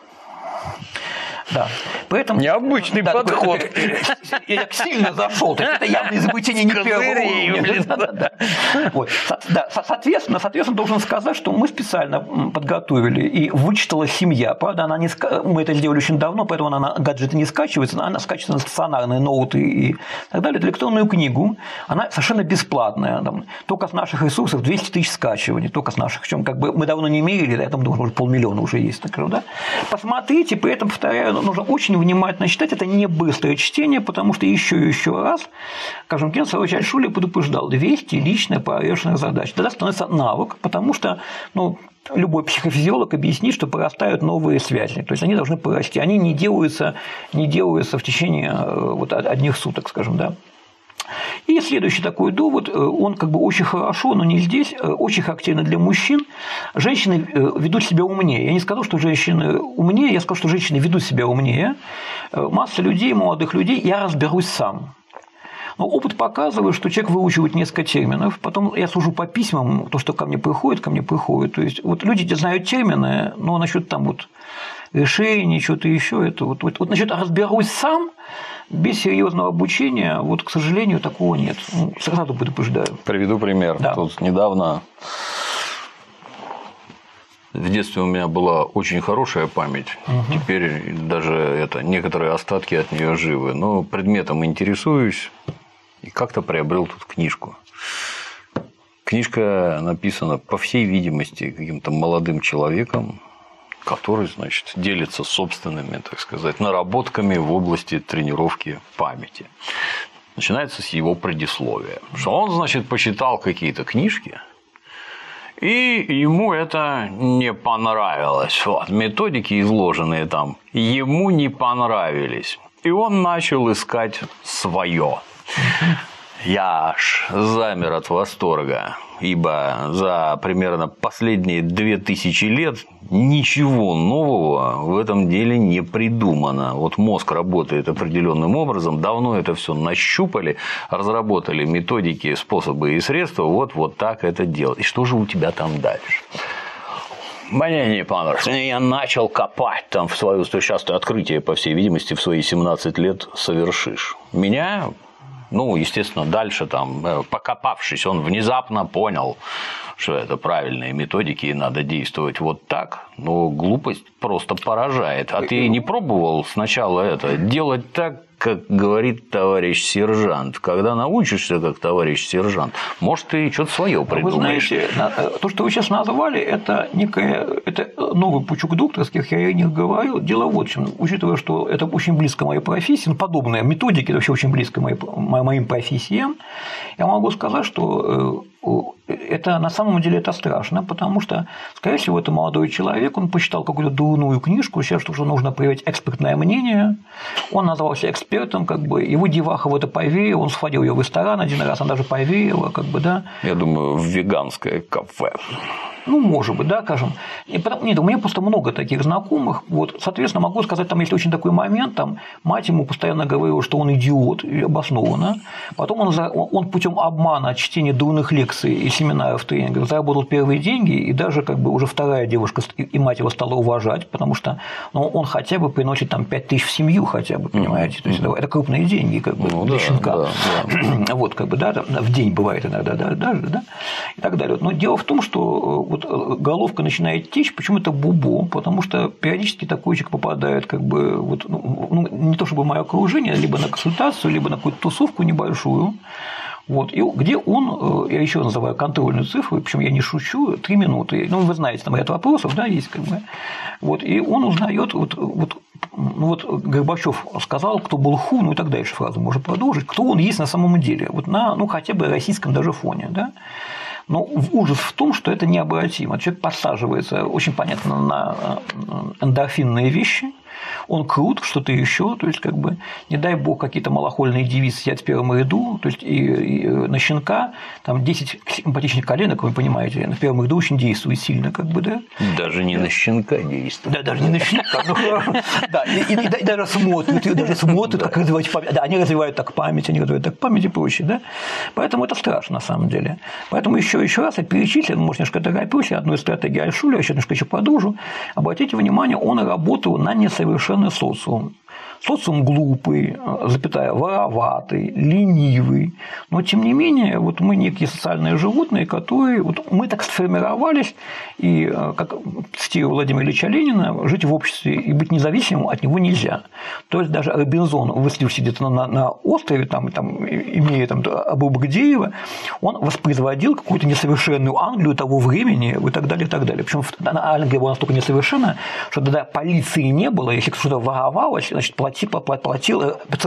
Да. Поэтому, необычный да, подход. Я сильно зашел, это явное изобретение не первого уровня. Да, да. Вот. Да, соответственно, соответственно, должен сказать, что мы специально подготовили и вычитала семья. Правда, она не ска... мы это сделали очень давно, поэтому она на гаджеты не скачивается, она скачивается на стационарные ноуты и так далее. Это электронную книгу, она совершенно бесплатная. Там, только с наших ресурсов двести тысяч скачиваний, только с наших. Причем как бы мы давно не мерили, я думаю, уже полмиллиона уже есть. Так, да? Посмотрите, при этом, повторяю, нужно очень внимательно читать, это не быстрое чтение, потому что еще и еще раз, скажем, Генрих Альтшулер предупреждал, двести лично прорешенных задач. Тогда становится навык, потому что ну, любой психофизиолог объяснит, что прорастают новые связи, то есть они должны прорасти, они не делаются, не делаются в течение вот, одних суток, скажем, да. И следующий такой довод, он как бы очень хорошо, но не здесь, очень характерно для мужчин. Женщины ведут себя умнее. Я не сказал, что женщины умнее, я сказал, что женщины ведут себя умнее. Масса людей, молодых людей, я разберусь сам. Но опыт показывает, что человек выучивает несколько терминов, потом я сужу по письмам, то, что ко мне приходит, ко мне приходит. То есть вот люди знают термины, но насчет там вот решений, что-то еще, это вот, вот, вот насчет разберусь сам. Без серьезного обучения, вот, к сожалению, такого нет. Ну, сразу предупреждаю. Приведу пример. Да. Тут недавно в детстве у меня была очень хорошая память. Угу. Теперь даже это, некоторые остатки от нее живы. Но предметом интересуюсь и как-то приобрел тут книжку. Книжка написана, по всей видимости, каким-то молодым человеком, который, значит, делится собственными, так сказать, наработками в области тренировки памяти. начинается с его предисловия. Что он, значит, почитал какие-то книжки, и ему это не понравилось. Вот, методики, изложенные там, ему не понравились. И он начал искать свое. Я аж замер от восторга, ибо за примерно последние две тысячи лет ничего нового в этом деле не придумано. Вот мозг работает определенным образом, давно это все нащупали, разработали методики, способы и средства, вот, вот так это делать. И что же у тебя там дальше? Мне не понравилось. Я начал копать там в свою... Сейчас ты открытие, по всей видимости, в свои семнадцать лет совершишь. Меня... Ну, естественно, дальше, там, покопавшись, он внезапно понял, что это правильные методики, и надо действовать вот так. Но глупость просто поражает. А ты не пробовал сначала это делать так, как говорит товарищ сержант? Когда научишься, как товарищ сержант, может, ты что-то свое придумаешь. Вы знаете, то, что вы сейчас назвали, это некое это новый пучок докторских, я о них говорил. Дело вот в чем. Учитывая, что это очень близко моей профессии, ну, подобные методики, это вообще очень близко моей, моим профессиям, я могу сказать, что это на самом деле это страшно, потому что, скорее всего, это молодой человек, он почитал какую-то дурную книжку, считал, что нужно проявить экспертное мнение, он назвался экспертом, как бы, его деваха в это поверила, он сходил ее в ресторан один раз, она даже поверила, как бы, да. Я думаю, в веганское кафе. Ну, может быть, да, скажем. Нет, у меня просто много таких знакомых. Вот, соответственно, могу сказать, там есть очень такой момент, там мать ему постоянно говорила, что он идиот, и обоснованно. Потом он, он путем обмана, чтения дурных лекций и семинаров тренингов заработал первые деньги, и даже как бы уже вторая девушка и мать его стала уважать, потому что ну, он хотя бы приносит там пять тысяч в семью хотя бы, понимаете? Mm-hmm. То есть это, это крупные деньги, как бы, ну, для да, щенка. Да, да. Вот, как бы, да, в день бывает иногда, да, даже, да, и так далее. Но дело в том, что вот головка начинает течь, почему это бубо, потому что периодически такой человек попадает как бы вот, ну, не то чтобы в мое окружение, либо на консультацию, либо на какую-то тусовку небольшую, вот, и где он, я еще называю контрольную цифру, причем я не шучу, три минуты, ну, вы знаете, там ряд вопросов, да, есть, как бы, вот, и он узнает, вот, вот, ну, вот Горбачев сказал, кто был ху, ну и так дальше фразу можно продолжить, кто он есть на самом деле, вот на, ну, хотя бы российском даже фоне, да. Но ужас в том, что это необратимо. Человек подсаживается, очень понятно, на эндорфинные вещи, он крут, что-то еще, то есть, как бы, не дай бог, какие-то малохольные девицы сидят в первом ряду, то есть, и, и на щенка, там, десять симпатичных коленок, вы понимаете, на первом ряду очень действует сильно, как бы, да. Даже не на щенка действует. Да, даже не на щенка, да, и даже смотрят, и даже смотрят, как развивать память, да, они развивают так память, они развивают так память и прочее, да, поэтому это страшно, на самом деле. Поэтому еще, еще раз я перечислил, может, немножко тороплюсь, одну из стратегий Альтшулера, еще немножко еще продолжу, обратите внимание, он работал на несовершенный социум. Социум глупый, запятая, вороватый, ленивый. Но, тем не менее, вот мы некие социальные животные, которые… Вот мы так сформировались, и, как цитирую Владимира Ильича Ленина, жить в обществе и быть независимым от него нельзя. То есть, даже Робинзон, выселившись где-то на, на острове, там, там, имея там, обрубок дерева, он воспроизводил какую-то несовершенную Англию того времени и так далее, и так далее. Причем Англия была настолько несовершенна, что тогда полиции не было, если что-то воровалось, значит, платил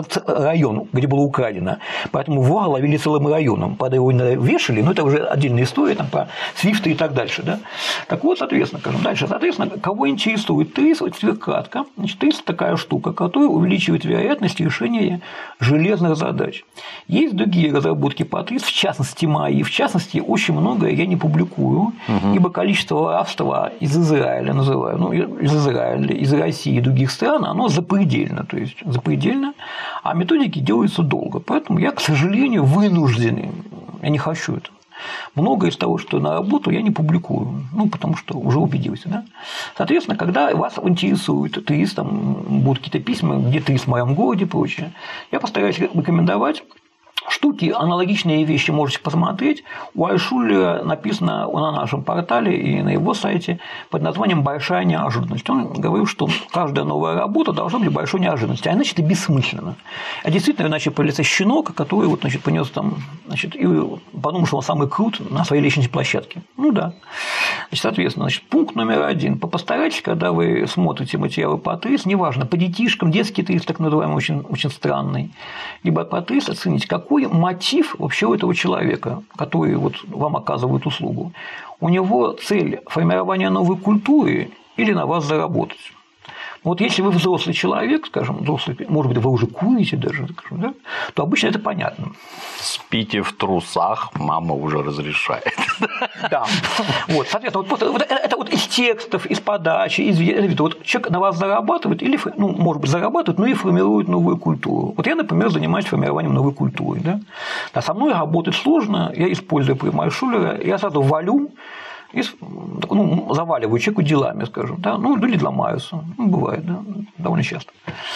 район, где было украдено. Поэтому вора ловили целым районом. Правда, его вешали, но это уже отдельная история там, про свифты и так дальше. Да? Так вот, соответственно, скажем дальше. Соответственно, кого интересует ТРИС, вот теперь кратко. Значит, ТРИС – такая штука, которая увеличивает вероятность решения железных задач. Есть другие разработки по ТРИС, в частности, мои. В частности, очень многое я не публикую, угу. ибо количество воровства из Израиля, называю, ну, из Израиля, из России и других стран, оно запредельно. То есть запредельно, а методики делаются долго. Поэтому я, к сожалению, вынужден, я не хочу это. Многое из того, что наработал, я не публикую, ну, потому что уже убедился. Да? Соответственно, когда вас интересует ТРИС, там будут какие-то письма, где ТРИС в моем городе и прочее, я постараюсь рекомендовать штуки, аналогичные вещи можете посмотреть. У Альтшулера написано на нашем портале и на его сайте под названием «Большая неожиданность». Он говорил, что каждая новая работа должна быть большой неожиданностью, а иначе это бессмысленно. А действительно, иначе появится щенок, который вот, значит, понес там, значит, и подумал, что он самый крут на своей лестничной площадке. Ну да. Значит, соответственно, значит, пункт номер один. Постарайтесь, когда вы смотрите материалы по ТРИС, неважно, по детишкам, детский ТРИС, так называемый, очень, очень странный, либо по ТРИС, оцените, какой мотив вообще у этого человека, который вот вам оказывает услугу. У него цель формирования новой культуры или на вас заработать. Вот если вы взрослый человек, скажем, взрослый, может быть, вы уже курите даже, скажем, да, то обычно это понятно. Спите в трусах, мама уже разрешает. Да. Вот, соответственно, вот, вот, это, это вот из текстов, из подачи, из видео. Вот человек на вас зарабатывает, или, ну, может быть, зарабатывает, но и формирует новую культуру. Вот я, например, занимаюсь формированием новой культуры. Да? Да, со мной работать сложно, я использую прием Альтшулера, я сразу валю, и, ну, заваливаю человеку делами, скажем, да, ну, или ломаются, ну, бывает, да, довольно часто.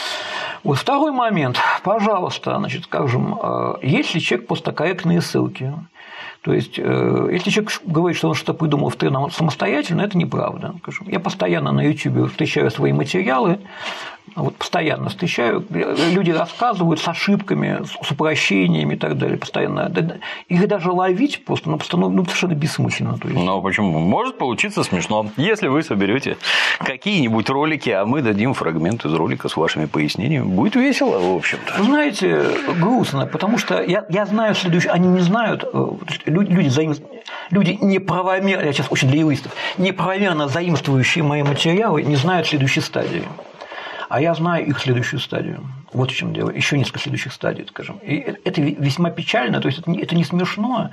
Вот второй момент, пожалуйста, значит, скажем, если человек посткорректные ссылки, то есть, если человек говорит, что он что-то придумал в ТРИС самостоятельно, это неправда. Скажем. Я постоянно на YouTube встречаю свои материалы, вот постоянно встречаю, люди рассказывают с ошибками, с упрощениями и так далее, постоянно. Их даже ловить просто, ну, просто, ну, совершенно бессмысленно. То есть. Но почему? Может получиться смешно, если вы соберете какие-нибудь ролики, а мы дадим фрагмент из ролика с вашими пояснениями. Будет весело, в общем-то. Вы знаете, грустно, потому что я, я знаю следующее, они не знают, люди, люди, заим... люди неправомерно, я сейчас очень для юристов, неправомерно заимствующие мои материалы, не знают следующей стадии. А я знаю их следующую стадию. Вот в чем дело. Еще несколько следующих стадий, скажем. И это весьма печально, то есть это не смешно,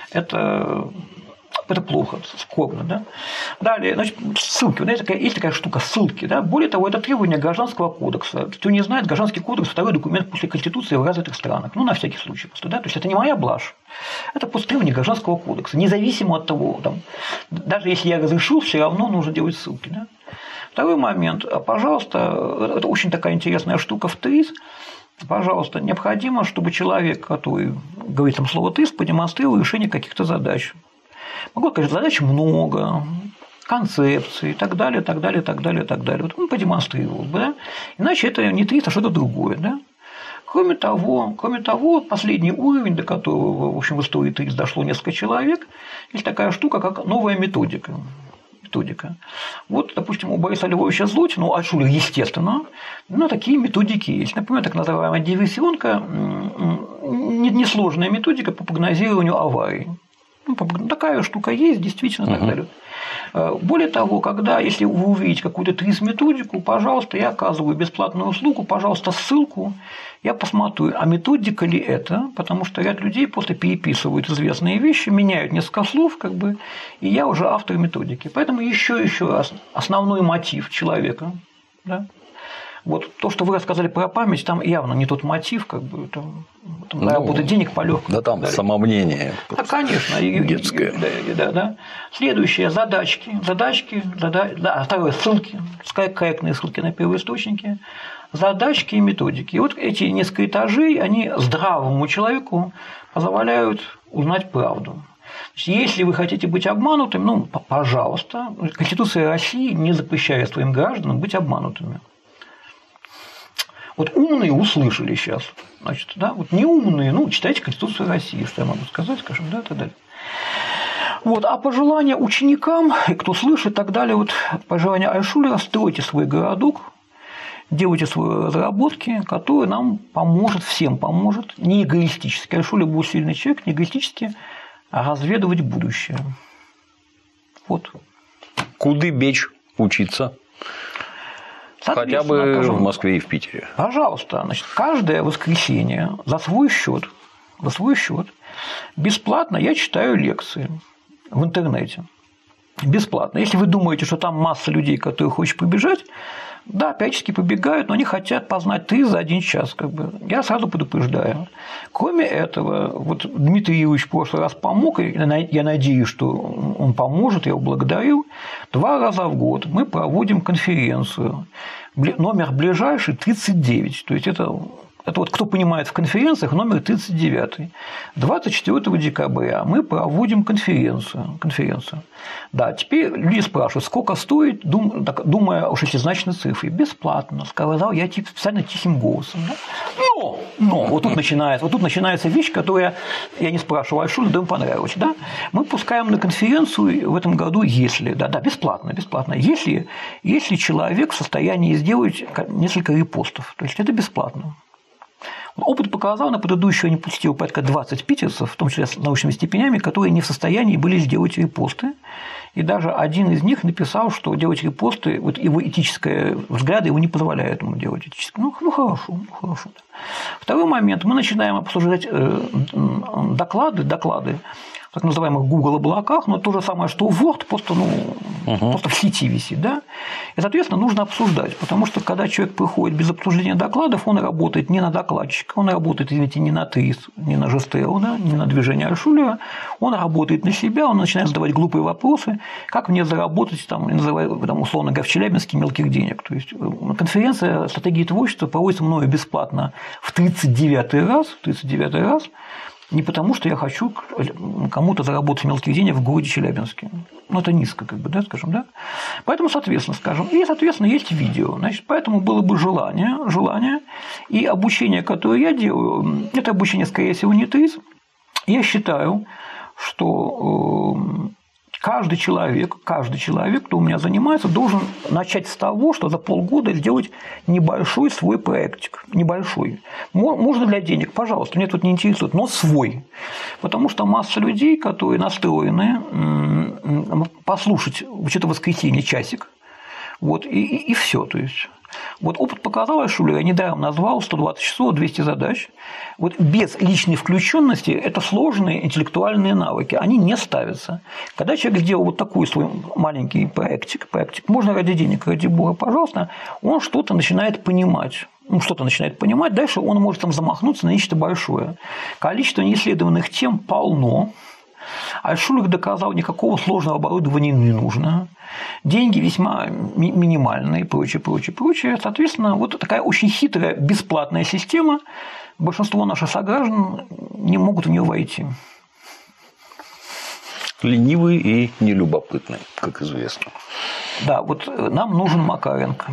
это, это плохо, скорбно. Да? Далее, значит, ссылки. Знаете, такая, есть такая штука ссылки. Да? Более того, это требование Гражданского кодекса. Кто не знает, Гражданский кодекс – второй документ после Конституции в развитых странах. Ну, на всякий случай просто. Да? То есть это не моя блажь. Это просто требование Гражданского кодекса. Независимо от того, там, даже если я разрешил, все равно нужно делать ссылки. Да? Второй момент. Пожалуйста, это очень такая интересная штука в ТРИС. Пожалуйста, необходимо, чтобы человек, который говорит там слово ТРИС, продемонстрировал решение каких-то задач. Могу сказать, задач много, концепций и так далее, так далее, так далее, так далее. Вот он продемонстрировал бы, да? Иначе это не ТРИС, а что-то другое, да? Кроме того, кроме того, последний уровень, до которого, в общем, в истории ТРИС дошло несколько человек, есть такая штука, как новая методика. Методика. Вот, допустим, у Бориса Львовича Злотина, у Альтшулера, естественно, но такие методики есть. Например, так называемая диверсионка, несложная методика по прогнозированию аварий. Ну, такая штука есть, действительно, и так далее. Более того, когда, если вы увидите какую-то ТРИС-методику, пожалуйста, я оказываю бесплатную услугу, пожалуйста, ссылку, я посмотрю, а методика ли это, потому что ряд людей просто переписывают известные вещи, меняют несколько слов, как бы, и я уже автор методики. Поэтому еще еще раз, основной мотив человека, да, вот то, что вы рассказали про память, там явно не тот мотив, как бы, там, там ну, работать денег по легкому. Да, там далее. Самомнение. А, конечно, детское. Да, да, да. Следующее задачки, задачки, зада... да, второе ссылки, корректные ссылки на первоисточники, задачки и методики. И вот эти несколько этажей, они здравому человеку позволяют узнать правду. Если вы хотите быть обманутым, ну, пожалуйста, Конституция России не запрещает своим гражданам быть обманутыми. Вот умные услышали сейчас, значит, да, вот неумные, ну, читайте Конституцию России, что я могу сказать, скажем, да, и так далее. Вот, а пожелания ученикам, и кто слышит, и так далее, вот пожелания Альтшулера: стройте свой городок, делайте свои разработки, которые нам поможет, всем поможет, не эгоистически. Альтшулер был сильный человек, не эгоистически, а разведывать будущее. Вот. Куды бечь учиться? Хотя бы в Москве и в Питере. Пожалуйста, значит, каждое воскресенье за свой счет, за свой счет бесплатно я читаю лекции в интернете. Бесплатно. Если вы думаете, что там масса людей, которые хочет побежать, да, периодически побегают, но они хотят познать ТРИС за один час. Как бы. Я сразу предупреждаю. Кроме этого, вот Дмитрий Юрьевич в прошлый раз помог, и я надеюсь, что он поможет, я его благодарю. Два раза в год мы проводим конференцию. Номер ближайший тридцать девять. То есть это это вот кто понимает в конференциях, номер тридцать девять. двадцать четвёртого декабря мы проводим конференцию. конференцию. Да, теперь люди спрашивают, сколько стоит, думая уж эти значные цифры. Бесплатно, сказал я специально тихим голосом. Да? Но, но вот тут начинается, вот тут начинается вещь, которая, я не спрашиваю Альшулю, да им понравилась. Да? Мы пускаем на конференцию в этом году, если, да, да, бесплатно, бесплатно, если, если человек в состоянии сделать несколько репостов, то есть это бесплатно. Опыт показал, на предыдущую они пустили порядка двадцать питерцев, в том числе с научными степенями, которые не в состоянии были сделать репосты. И даже один из них написал, что делать репосты, вот его этические взгляды его не позволяют ему делать этические. Ну, ну хорошо, ну, хорошо. Второй момент. Мы начинаем обсуждать доклады, доклады в так называемых Google облаках, но то же самое, что Word, просто, ну, угу. просто в сети висит. Да? И, соответственно, нужно обсуждать, потому что, когда человек приходит без обсуждения докладов, он работает не на докладчика, он работает, извините, не на ТРИС, не на ЖСТЛ, да, не на движение Альшулера, он работает на себя, он начинает задавать глупые вопросы, как мне заработать, там, называют, там, условно говоря, в Челябинске мелких денег. То есть конференция стратегии творчества проводится мною бесплатно в тридцать девятый раз, тридцать девятый раз, не потому, что я хочу кому-то заработать мелких денег в городе Челябинске. Ну, это низко, как бы, да, скажем, да. Поэтому, соответственно, скажем, и, соответственно, есть видео. Значит, поэтому было бы желание, желание, и обучение, которое я делаю, это обучение, скорее всего, не ТРИС. Я считаю, что каждый человек, каждый человек, кто у меня занимается, должен начать с того, что за полгода сделать небольшой свой проектик. Небольшой. Можно для денег, пожалуйста, меня тут не интересует, но свой. Потому что масса людей, которые настроены послушать вообще-то воскресенье часик, вот, и, и, и все. То есть. Вот опыт показал, Альшулер, я недаром назвал сто двадцать часов, двести задач. Вот без личной включенности это сложные интеллектуальные навыки, они не ставятся. Когда человек сделал вот такой свой маленький проектик, проектик, можно ради денег, ради бога, пожалуйста, он что-то начинает понимать. Ну, что-то начинает понимать, дальше он может там замахнуться на нечто большое. Количество неисследованных тем полно. Альшулер доказал, никакого сложного оборудования не нужно. Деньги весьма ми- минимальные и прочее, прочее, прочее. Соответственно, вот такая очень хитрая, бесплатная система. Большинство наших сограждан не могут в нее войти. Ленивый и нелюбопытный, как известно. Да, вот нам нужен Макаренко.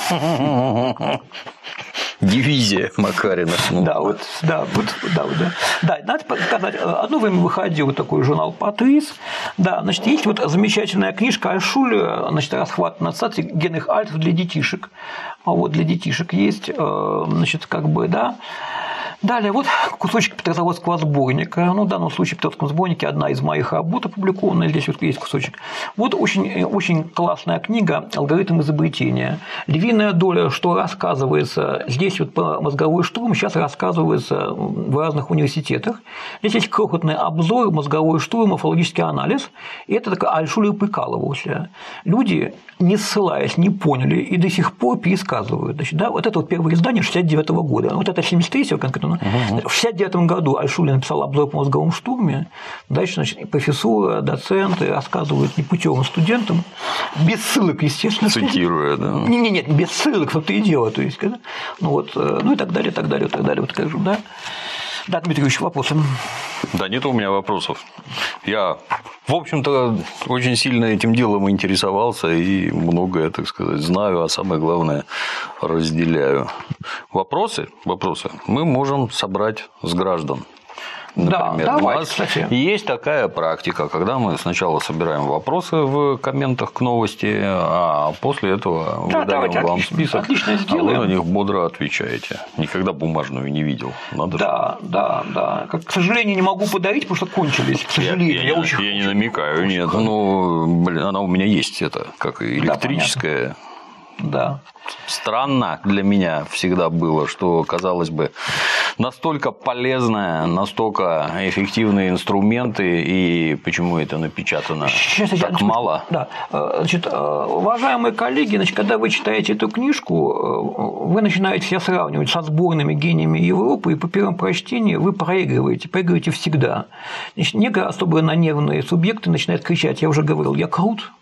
Дивизия Макарина. Да, вот, да, вот, да, вот, да. Да, надо сказать, одно время выходил вот такой журнал «Патрис». Да, значит, есть вот замечательная книжка Альшулера, значит, «Расхват наций генных альтов для детишек». А вот для детишек есть, значит, как бы, да. Далее, вот кусочек петрозаводского сборника. Ну, в данном случае в петрозаводском сборнике одна из моих работ опубликована, здесь вот есть кусочек. Вот очень, очень классная книга «Алгоритм изобретения». Львиная доля, что рассказывается здесь вот по мозговой штурм, сейчас рассказывается в разных университетах. Здесь есть крохотный обзор, мозговой штурм, морфологический анализ. И это такой Альшулер прикалывался. Люди, не ссылаясь, не поняли и до сих пор пересказывают. Значит, да, вот это вот первое издание шестьдесят девятого года. Вот это семьдесят третьего конкретно. Uh-huh. В шестьдесят девятом году Альшулер написал обзор по мозговому штурме. Дальше, значит, профессура, доценты рассказывают непутевым студентам, без ссылок, естественно. Цитируя, да. Нет, нет, нет, без ссылок, вот и дело. То есть, ну, вот, ну и так далее, так далее, так далее. Вот скажу, да. Да, Дмитрий Ильич, вопросы? Да, нет у меня вопросов. Я, в общем-то, очень сильно этим делом интересовался и многое, так сказать, знаю, а самое главное, разделяю. Вопросы, вопросы мы можем собрать с граждан. Например, да, у давайте, нас кстати. Есть такая практика, когда мы сначала собираем вопросы в комментах к новости, а после этого да, выдаем вам отлично, список, отлично а вы на них бодро отвечаете. Никогда бумажную не видел. Надо да, же. да, да. К сожалению, не могу подарить, потому что кончились. К сожалению, я, я, я, я, очень я не намекаю, нет. Ну, блин, она у меня есть, это как электрическая. Да, да. Странно для меня всегда было, что, казалось бы, настолько полезная, настолько эффективные инструменты, и почему это напечатано Сейчас, так значит, мало? Да. Значит, уважаемые коллеги, значит, когда вы читаете эту книжку, вы начинаете себя сравнивать со сборными гениями Европы, и по первому прочтении вы проигрываете, проигрываете всегда. Значит, некие особо нанервные субъекты начинают кричать: я уже говорил, я крут.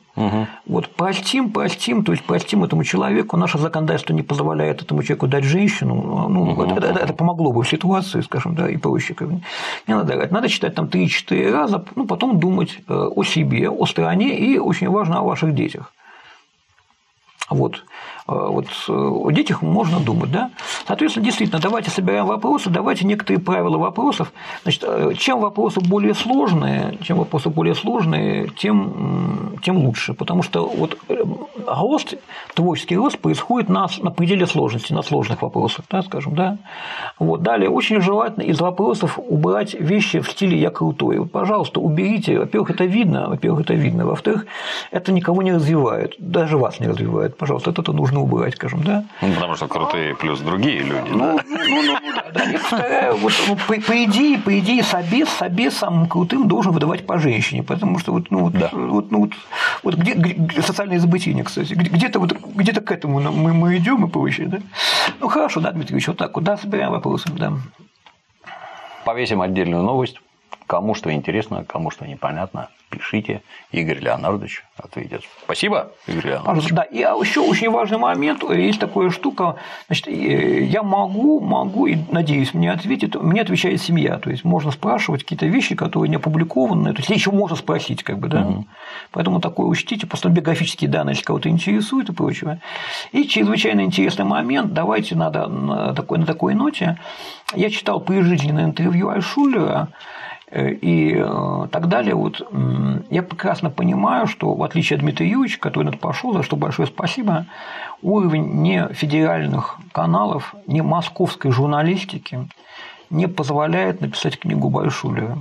Угу. Вот простим, простим, то есть простим этому человеку. Наше законодательство не позволяет этому человеку дать женщину. Ну, угу. это, это, это помогло бы в ситуации, скажем, да, и проще. Не надо играть. Надо читать там три-четыре раза, ну, потом думать о себе, о стране и, очень важно, о ваших детях. Вот. Вот о детях можно думать, да? Соответственно, действительно, давайте собираем вопросы, давайте некоторые правила вопросов. Значит, чем вопросы более сложные, чем вопросы более сложные, тем, тем лучше. Потому что вот рост, творческий рост происходит на, на пределе сложности, на сложных вопросах, да, скажем, да. Вот. Далее, очень желательно из вопросов убрать вещи в стиле «я крутой». Вот, пожалуйста, уберите. Во-первых, это видно, во-первых, это видно. Во-вторых, это никого не развивает, даже вас не развивает. Пожалуйста, это нужно убрать, скажем, да. Ну, потому что крутые плюс другие люди. Ну, да? ну, ну, ну да, да. Я повторяю, вот, ну, по, по идее, по идее, собес, собес самым крутым должен выдавать по женщине, потому что вот, ну, вот, да. вот, ну, вот, вот где, где социальное изобретение, кстати, где-то вот, где-то к этому мы, мы идем и прочее, да. Ну хорошо, да, Дмитрий Ильич, вот так вот, да, собираем вопросы, да. Повесим отдельную новость. Кому что интересно, кому что непонятно, пишите. Игорь Леонардович ответит. Спасибо, Игорь Леонардович. Да, и еще очень важный момент, есть такая штука, значит, я могу, могу и надеюсь, мне ответит, мне отвечает семья, то есть можно спрашивать какие-то вещи, которые не опубликованы, то есть еще можно спросить, как бы, да, угу. Поэтому такое учтите, просто биографические данные, если кого-то интересует и прочего. И чрезвычайно интересный момент, давайте надо на такой, на такой ноте, я читал прижизненное интервью Альтшулера, и так далее, вот, я прекрасно понимаю, что в отличие от Дмитрия Юрьевича, который на это пошел, за что большое спасибо, уровень не федеральных каналов, не московской журналистики не позволяет написать книгу Альтшулера.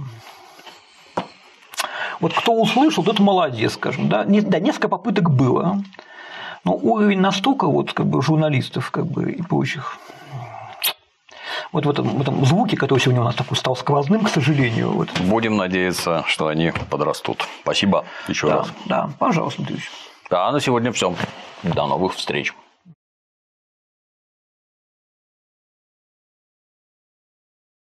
Вот кто услышал, тот молодец, скажем, да, да, несколько попыток было, но уровень настолько вот как бы журналистов как бы и прочих. Вот в этом, в этом звуке, который сегодня у нас такой стал сквозным, к сожалению. Вот. Будем надеяться, что они подрастут. Спасибо еще да, раз. Да, пожалуйста, Дмитрий Ильич. А на сегодня все. До новых встреч.